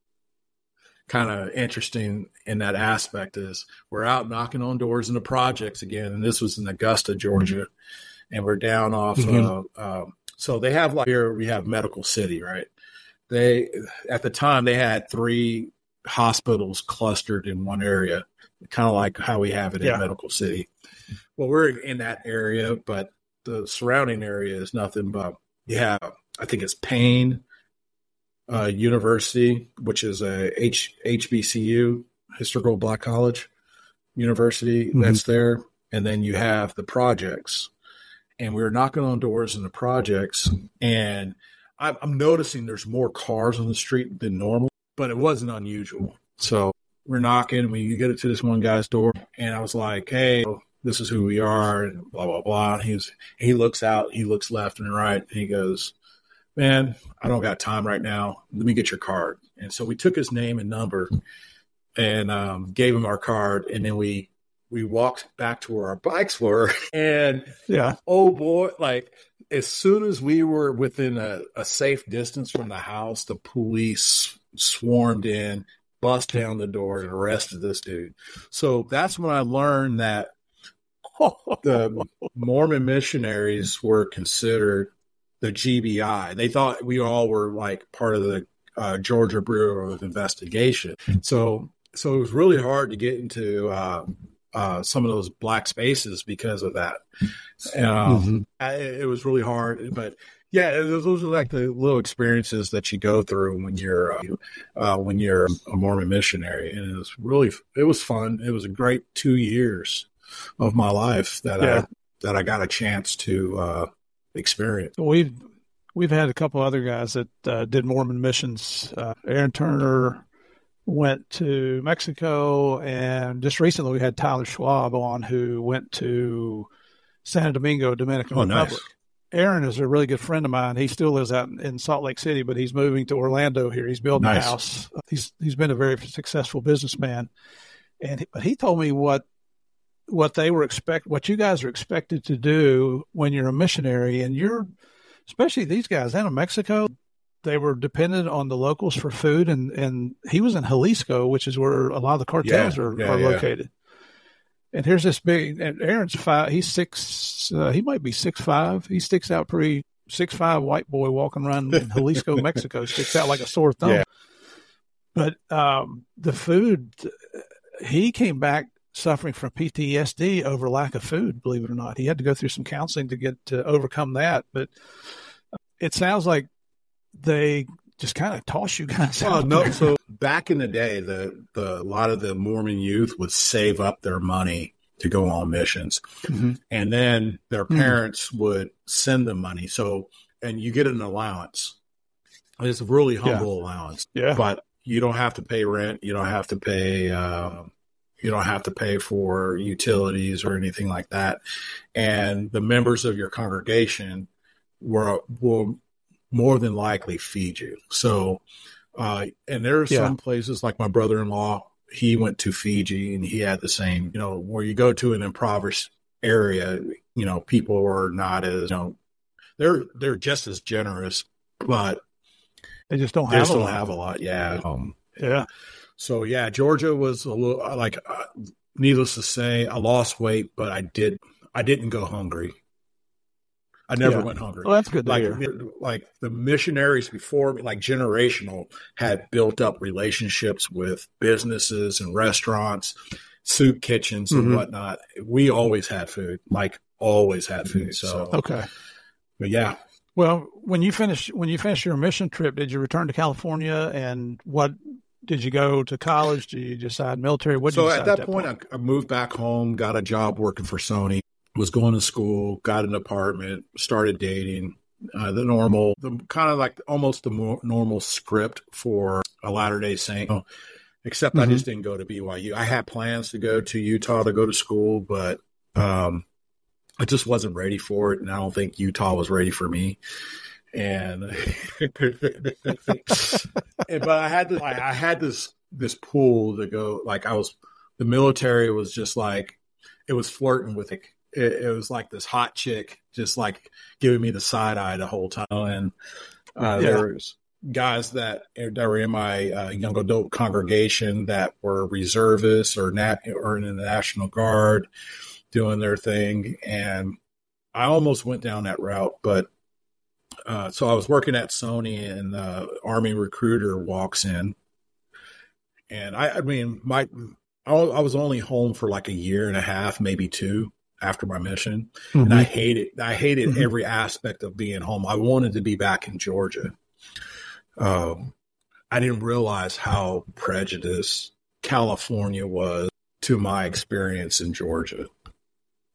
of interesting in that aspect is we're out knocking on doors in the projects again. And this was in Augusta, Georgia. And we're down off. So they have here we have Medical City, right? At the time they had 3 hospitals clustered in one area, kind of like how we have it in Medical City. Well, we're in that area, but the surrounding area is nothing but I think it's Payne University, which is a HBCU, Historical Black College University that's there. and then you have the projects. And we were knocking on doors in the projects, and I'm noticing there's more cars on the street than normal, but it wasn't unusual. So we're knocking, we get it to this one guy's door, and I was like, hey, this is who we are, and blah, blah, blah. And he looks out, he looks left and right, and he goes, man, I don't got time right now. Let me get your card. And so we took his name and number and gave him our card, and then we walked back to where our bikes were. And oh boy, like as soon as we were within a safe distance from the house, the police swarmed in, bust down the door, and arrested this dude. So that's when I learned that the Mormon missionaries were considered the GBI. They thought we all were like part of the Georgia Bureau of Investigation. So it was really hard to get into some of those black spaces because of that. It was really hard, but yeah, those are like the little experiences that you go through when you're a Mormon missionary, and it was fun. It was a great 2 years of my life that I got a chance to experience. We've had a couple other guys that did Mormon missions. Aaron Turner went to Mexico, and just recently we had Tyler Schwab on, who went to Santo Domingo, Dominican Republic. Nice. Aaron is a really good friend of mine. He still lives out in Salt Lake City, but he's moving to Orlando here. He's building a house. He's been a very successful businessman, but he told me what you guys are expected to do when you're a missionary, and especially these guys down in Mexico. They were dependent on the locals for food, and he was in Jalisco, which is where a lot of the cartels are located. And here's this big, and Aaron's 5, he's 6, he might be 6'5". He sticks out pretty, 6'5" white boy walking around in Jalisco, Mexico, sticks out like a sore thumb. Yeah. But the food, he came back suffering from PTSD over lack of food, believe it or not. He had to go through some counseling to overcome that. But it sounds like they just kind of toss you guys out. No, so back in the day, a lot of the Mormon youth would save up their money to go on missions, and then their parents would send them money. So, and you get an allowance. It's a really humble allowance, but you don't have to pay rent. You don't have to pay. You don't have to pay for utilities or anything like that. And the members of your congregation will more than likely feed you. So, and there are some places like my brother-in-law, he went to Fiji and he had the same, where you go to an impoverished area, people are not as, they're just as generous, but they just don't have a lot. Yeah. So Georgia was a little like, needless to say, I lost weight, but I didn't go hungry. I never went hungry. Well, that's good to hear. Like the missionaries before me, like generational, had built up relationships with businesses and restaurants, soup kitchens and whatnot. We always had food, So, okay. But yeah. Well, when you finished your mission trip, did you return to California, and what did you go to college? Did you decide military? What did you decide at that point? I moved back home, got a job working for Sony. Was going to school, got an apartment, started dating, almost the normal script for a Latter-day Saint, except I just didn't go to BYU. I had plans to go to Utah to go to school, but I just wasn't ready for it. And I don't think Utah was ready for me. And, but I had this pull to go, the military was just like, it was flirting with it. It was like this hot chick just like giving me the side eye the whole time. And there was guys that were in my young adult congregation that were reservists or in the National Guard doing their thing. And I almost went down that route. But so I was working at Sony, and the Army recruiter walks in. And I was only home for like a year and a half, maybe 2. After my mission. And I hated every aspect of being home. I wanted to be back in Georgia. I didn't realize how prejudiced California was to my experience in Georgia.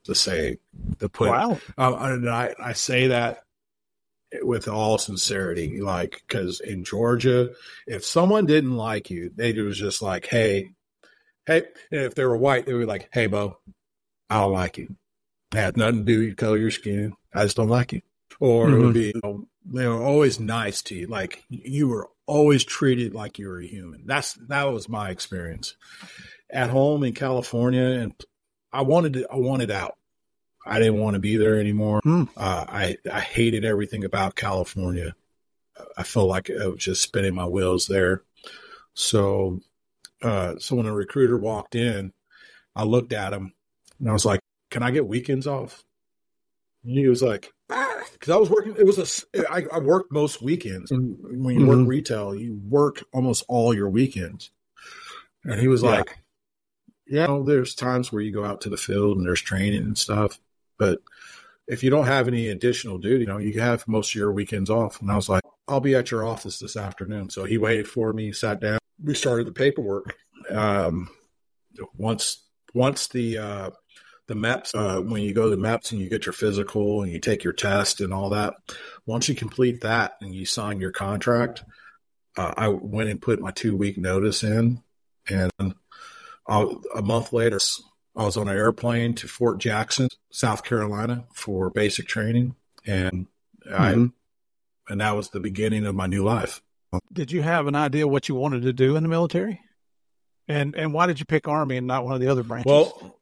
the same. Wow. And I say that with all sincerity, like, because in Georgia, if someone didn't like you, they was just like, hey, and if they were white, they were like, hey, Bo, I don't like you. It had nothing to do with your color of your skin. I just don't like you. Or it would be, they were always nice to you. Like, you were always treated like you were a human. That was my experience at home in California. And I wanted out. I didn't want to be there anymore. I hated everything about California. I felt like I was just spinning my wheels there. So when a recruiter walked in, I looked at him and I was like, can I get weekends off? And he was like, because I was working. I worked most weekends. And when you work retail, you work almost all your weekends. And he was like, yeah, there's times where you go out to the field and there's training and stuff. But if you don't have any additional duty, you have most of your weekends off. And I was like, I'll be at your office this afternoon. So he waited for me, sat down. We started the paperwork. Once the MEPS, when you go to MEPS and you get your physical and you take your test and all that, once you complete that and you sign your contract, I went and put my 2-week notice in. And a month later, I was on an airplane to Fort Jackson, South Carolina for basic training. And that was the beginning of my new life. Did you have an idea what you wanted to do in the military? And why did you pick Army and not one of the other branches? Well,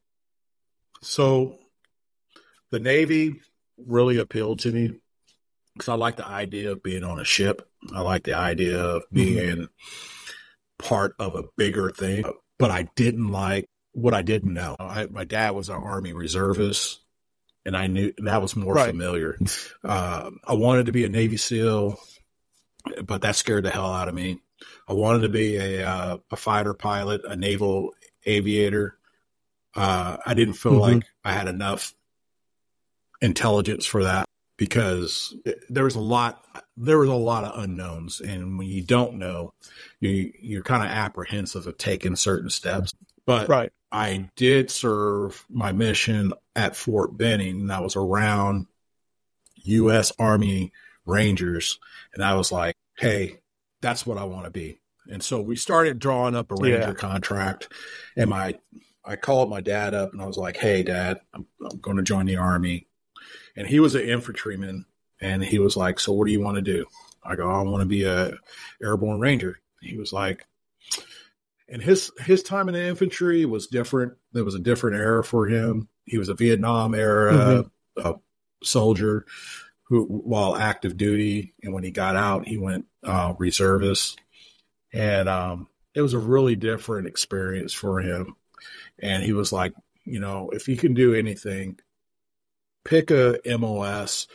so the Navy really appealed to me because I like the idea of being on a ship. I like the idea of being part of a bigger thing, but I didn't like what I didn't know. My dad was an Army reservist, and I knew that was more familiar. I wanted to be a Navy SEAL, but that scared the hell out of me. I wanted to be a fighter pilot, a naval aviator. I didn't feel like I had enough intelligence for that because there was a lot of unknowns. And when you don't know, you're kind of apprehensive of taking certain steps. But I did serve my mission at Fort Benning, and I was around U.S. Army Rangers. And I was like, hey, that's what I want to be. And so we started drawing up a Ranger contract, and I called my dad up and I was like, hey, Dad, I'm going to join the Army. And he was an infantryman, and he was like, so what do you want to do? I go, I want to be a airborne Ranger. He was like, and his time in the infantry was different. There was a different era for him. He was a Vietnam era soldier who, while active duty, and when he got out, he went reservist. And it was a really different experience for him. And he was like, if you can do anything, pick a MOS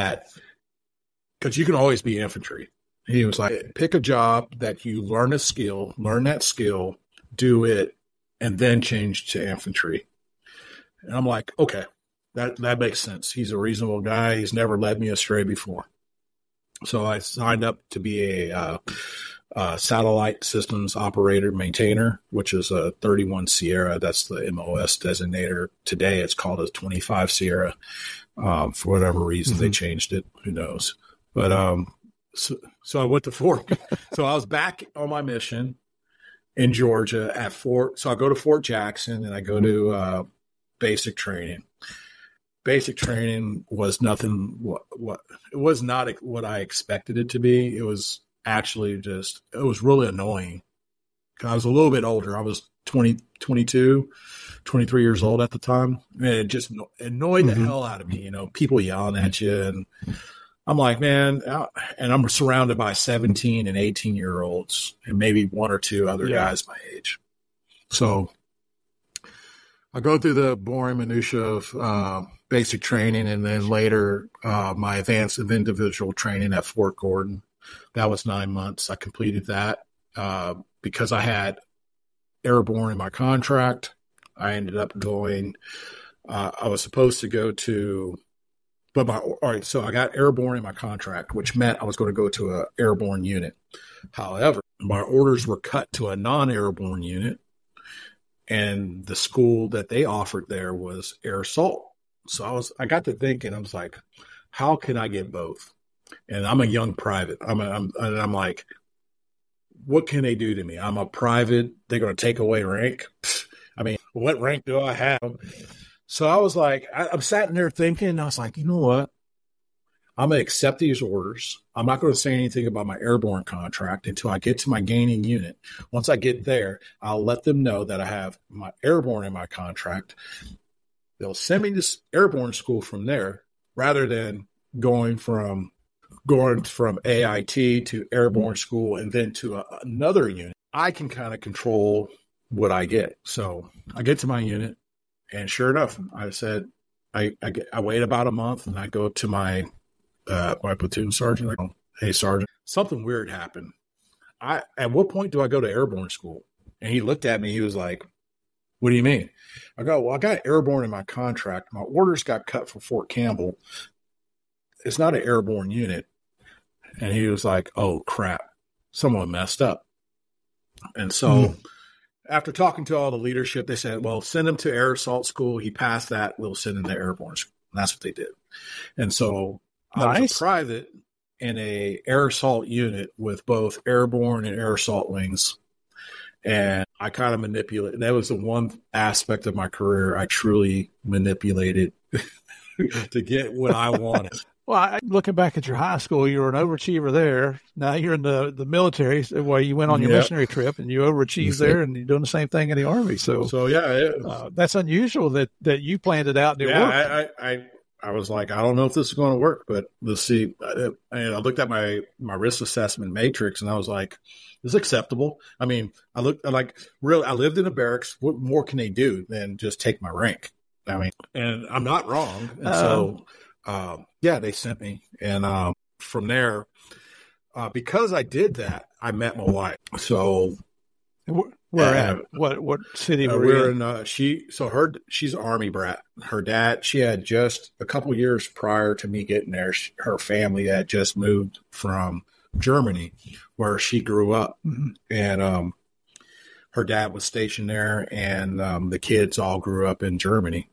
because you can always be infantry. He was like, pick a job that you learn that skill, do it, and then change to infantry. And I'm like, okay, that makes sense. He's a reasonable guy. He's never led me astray before. So I signed up to be a satellite systems operator maintainer, which is a 31 Sierra. That's the MOS designator. Today it's called a 25 Sierra. For whatever reason, they changed it. Who knows? But so I went to Fort. So I was back on my mission in Georgia at Fort. So I go to Fort Jackson and I go to basic training. Basic training was nothing. It was not what I expected it to be. It was actually it was really annoying. I was a little bit older. I was 22, 23 years old at the time. And it just annoyed the hell out of me. People yelling at you, and I'm like, man, and I'm surrounded by 17 and 18-year-olds and maybe one or two other guys my age. So I go through the boring minutia of basic training, and then later my advanced individual training at Fort Gordon. That was 9 months. I completed that because I had airborne in my contract. I ended up going. I was supposed to go to. So I got airborne in my contract, which meant I was going to go to an airborne unit. However, my orders were cut to a non-airborne unit, and the school that they offered there was Air Assault. So I got to thinking, I was like, how can I get both? And I'm a young private. I'm like, what can they do to me? I'm a private. They're going to take away rank. I mean, what rank do I have? So I was like, I'm sitting there thinking, I was like, you know what? I'm going to accept these orders. I'm not going to say anything about my airborne contract until I get to my gaining unit. Once I get there, I'll let them know that I have my airborne in my contract. They'll send me to airborne school from there rather than going from AIT to airborne school and then to another unit. I can kind of control what I get. So I get to my unit, and sure enough, I said, I wait about a month, and I go to my platoon sergeant. Like, hey, sergeant, something weird happened. At what point do I go to airborne school? And he looked at me. He was like, what do you mean? I go, well, I got airborne in my contract. My orders got cut for Fort Campbell. It's not an airborne unit. And he was like, oh, crap. Someone messed up. And so after talking to all the leadership, they said, well, send him to air assault school. He passed that. We'll send him to airborne school. And that's what they did. And so I was a private in a air assault unit with both airborne and air assault wings. And I kind of manipulated. That was the one aspect of my career I truly manipulated to get what I wanted. Well, looking back at your high school, you were an overachiever there. Now you're in the military, where you went on your missionary trip and you overachieved there, and you're doing the same thing in the Army. So yeah, that's unusual that you planned it out and it worked. I was like, I don't know if this is going to work, but let's see. And I looked at my risk assessment matrix, and I was like, this is acceptable. I mean, I lived in a barracks. What more can they do than just take my rank? I mean, and I'm not wrong. And they sent me. And from there, because I did that, I met my wife. So where at? What city were we in? She's an Army brat. Her dad, she had just a couple years prior to me getting there, her family had just moved from Germany, where she grew up. Mm-hmm. And her dad was stationed there, and the kids all grew up in Germany.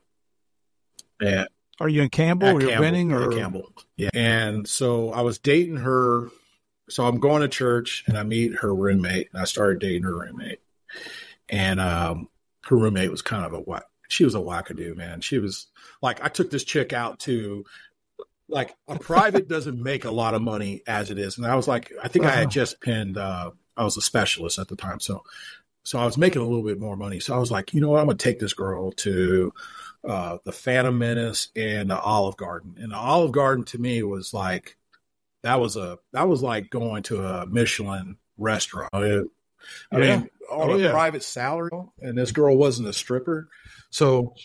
And are you in Campbell? Or you're Benning or Campbell? Yeah. And so I was dating her. So I'm going to church, and I meet her roommate, and I started dating her roommate. And her roommate was kind of she was a wackadoo, man. She was like, I took this chick out to, like, a private doesn't make a lot of money as it is. And I was like, I think I had just pinned, I was a specialist at the time. So I was making a little bit more money. So I was like, you know what? I'm going to take this girl to the Phantom Menace and the Olive Garden. And the Olive Garden to me was like, that was like going to a Michelin restaurant. I mean, on a private salary, and this girl wasn't a stripper. So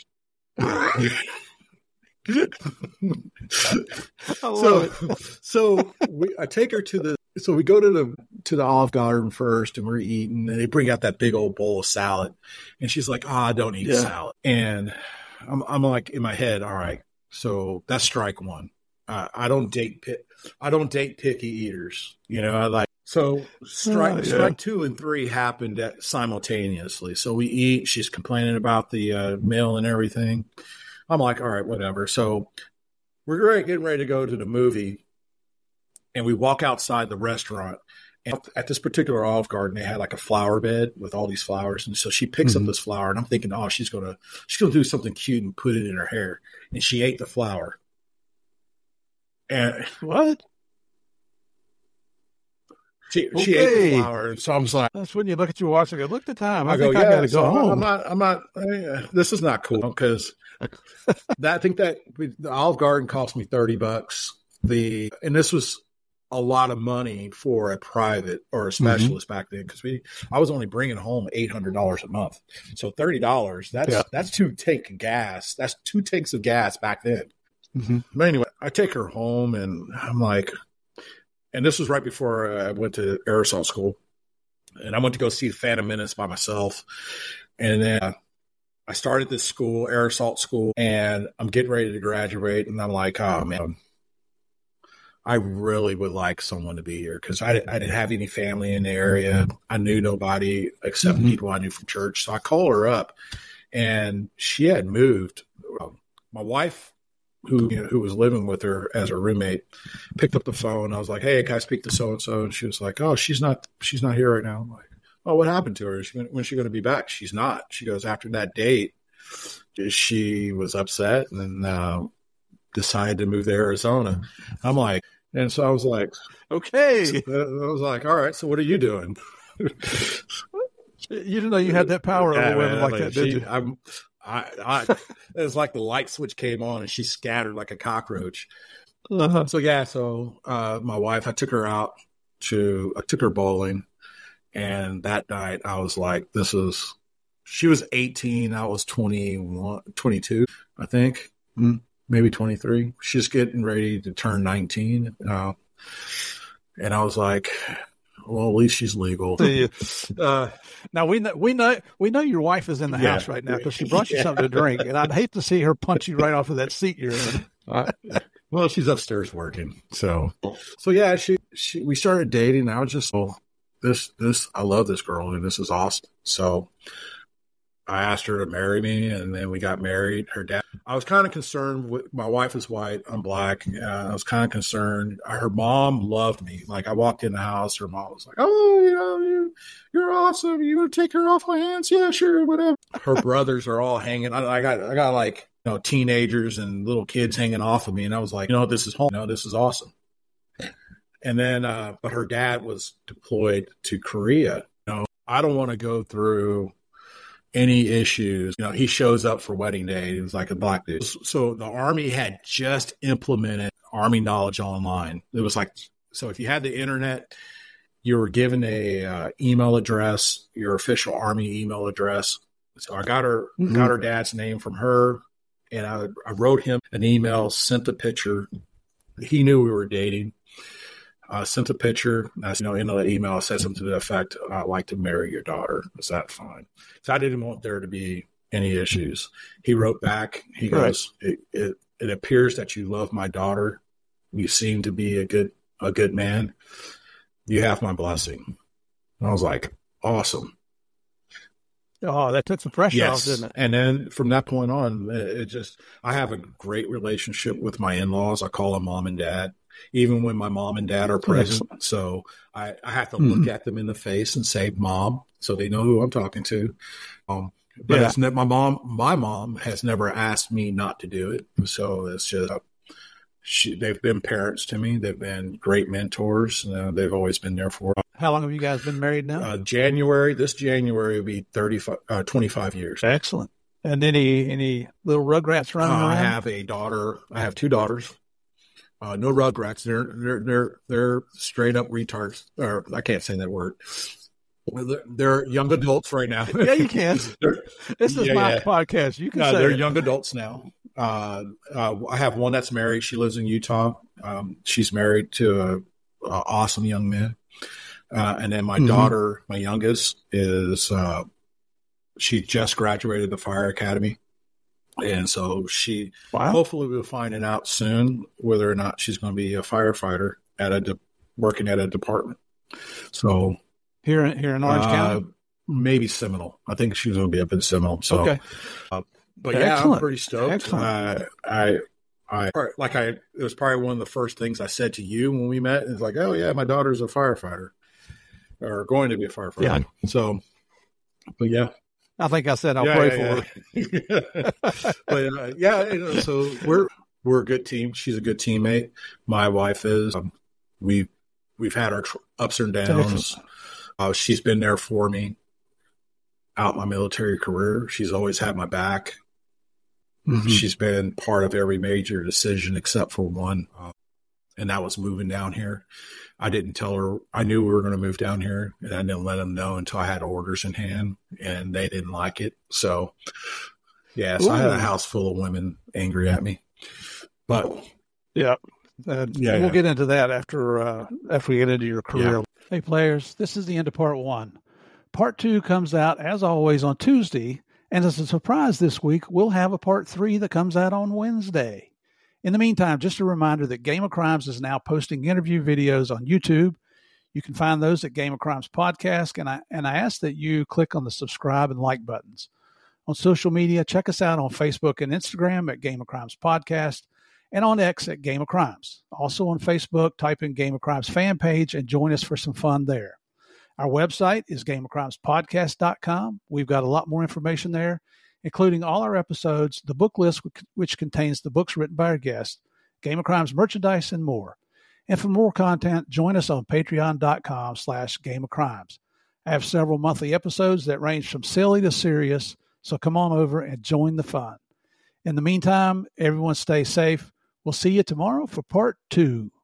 I take her so we go to the Olive Garden first, and we're eating, and they bring out that big old bowl of salad, and she's like, I don't eat salad. And I'm like, in my head, all right, so that's strike one. I don't date picky eaters. You know, I like, so strike 2 and 3 happened simultaneously. So we eat, she's complaining about the meal and everything. I'm like, all right, whatever. So we're getting ready to go to the movie, and we walk outside the restaurant. And at this particular Olive Garden, they had like a flower bed with all these flowers. And so she picks up this flower, and I'm thinking, oh, she's gonna do something cute and put it in her hair. And she ate the flower. And what? She ate the flower, and so I was like, that's when you look at your watch and go, look at the time. I think I got to go home. I'm not. This is not cool, because I think that the Olive Garden cost me $30. And this was a lot of money for a private or a specialist back then, because I was only bringing home $800 a month. So $30, that's 2 tanks of gas. That's 2 tanks of gas back then. Mm-hmm. But anyway, I take her home, and I'm like, and this was right before I went to air assault school, and I went to go see Phantom Menace by myself. And then I started this school, air assault school, and I'm getting ready to graduate. And I'm like, oh man, I really would like someone to be here, because I didn't have any family in the area. I knew nobody except people I knew from church. So I call her up, and she had moved. My wife who was living with her as a roommate, picked up the phone. I was like, "Hey, can I speak to so and so?" And she was like, "Oh, she's not here right now." I'm like, "Oh, what happened to her? When's she going to be back?" She's not. She goes, "After that date, she was upset and then decided to move to Arizona." I'm like, and so I was like, "Okay." I was like, "All right, so what are you doing?" You didn't know you had that power over women like that, did you? It's like the light switch came on and she scattered like a cockroach. Uh-huh. So my wife, I took her bowling, and that night I was like, she was 18. I was 21, 22, I think, maybe 23. She's getting ready to turn 19. And I was like, well, at least she's legal. Now we know your wife is in the house right now because she brought you something to drink, and I'd hate to see her punch you right off of that seat you're in. Well, she's upstairs working, so yeah. We started dating. And I was just, I love this girl, and this is awesome. So I asked her to marry me, and then we got married. Her dad, I was kind of concerned with, my wife is white, I'm black. I was kind of concerned. Her mom loved me. Like, I walked in the house, her mom was like, "Oh, you're awesome. You want to take her off my hands?" "Yeah, sure, whatever." Her brothers are all hanging. I got like, teenagers and little kids hanging off of me. And I was like, this is home. This is awesome. And then, but her dad was deployed to Korea. I don't want to go through any issues. He shows up for wedding day. He was like a black dude. So the Army had just implemented Army Knowledge Online. It was like, so if you had the internet, you were given a email address, your official Army email address. So I got her dad's name from her, and I wrote him an email, sent a picture. He knew we were dating. Sent a picture. In the email, I said something to the effect, "I'd like to marry your daughter. Is that fine?" So I didn't want there to be any issues. He wrote back. He goes, "It appears that you love my daughter. You seem to be a good man. You have my blessing." And I was like, awesome. Oh, that took some pressure off, didn't it? And then from that point on, I have a great relationship with my in-laws. I call them mom and dad, even when my mom and dad are present. So I have to look at them in the face and say, "Mom," so they know who I'm talking to. But it's my mom has never asked me not to do it. So it's just, they've been parents to me. They've been great mentors. They've always been there for me. How long have you guys been married now? This January will be 25 years. Excellent. And any little rugrats running around? I have a daughter. I have two daughters. No rugrats. They're straight up retards. Or I can't say that word. They're young adults right now. Yeah, you can. This is my podcast. You can say they're young adults now. I have one that's married. She lives in Utah. She's married to an awesome young man. And then my daughter, my youngest, is she just graduated the fire academy. And so hopefully we'll find it out soon whether or not she's going to be a firefighter working at a department. So here in Orange County, maybe Seminole. I think she's going to be up in Seminole. So, okay. But excellent. I'm pretty stoked. Excellent. It was probably one of the first things I said to you when we met. It's like, "Oh yeah, my daughter's a firefighter, or going to be a firefighter." Yeah. So, but yeah. I think I said I'll pray for her. But so we're a good team. She's a good teammate. My wife is. We've had our ups and downs. She's been there for me out my military career. She's always had my back. She's been part of every major decision except for one, and that was moving down here. I didn't tell her. I knew we were going to move down here, and I didn't let them know until I had orders in hand, and they didn't like it. So, so I had a house full of women angry at me. But we'll get into that after we get into your career. Yeah. Hey, players, this is the end of part 1. Part 2 comes out, as always, on Tuesday, and as a surprise this week, we'll have a part 3 that comes out on Wednesday. In the meantime, just a reminder that Game of Crimes is now posting interview videos on YouTube. You can find those at Game of Crimes Podcast, and I ask that you click on the subscribe and like buttons. On social media, check us out on Facebook and Instagram at Game of Crimes Podcast. and on X at Game of Crimes. Also on Facebook, type in Game of Crimes fan page and join us for some fun there. Our website is gameofcrimespodcast.com. We've got a lot more information there, including all our episodes, the book list, which contains the books written by our guests, Game of Crimes merchandise, and more. And for more content, join us on patreon.com/Game of Crimes. I have several monthly episodes that range from silly to serious, so come on over and join the fun. In the meantime, everyone stay safe. We'll see you tomorrow for part 2.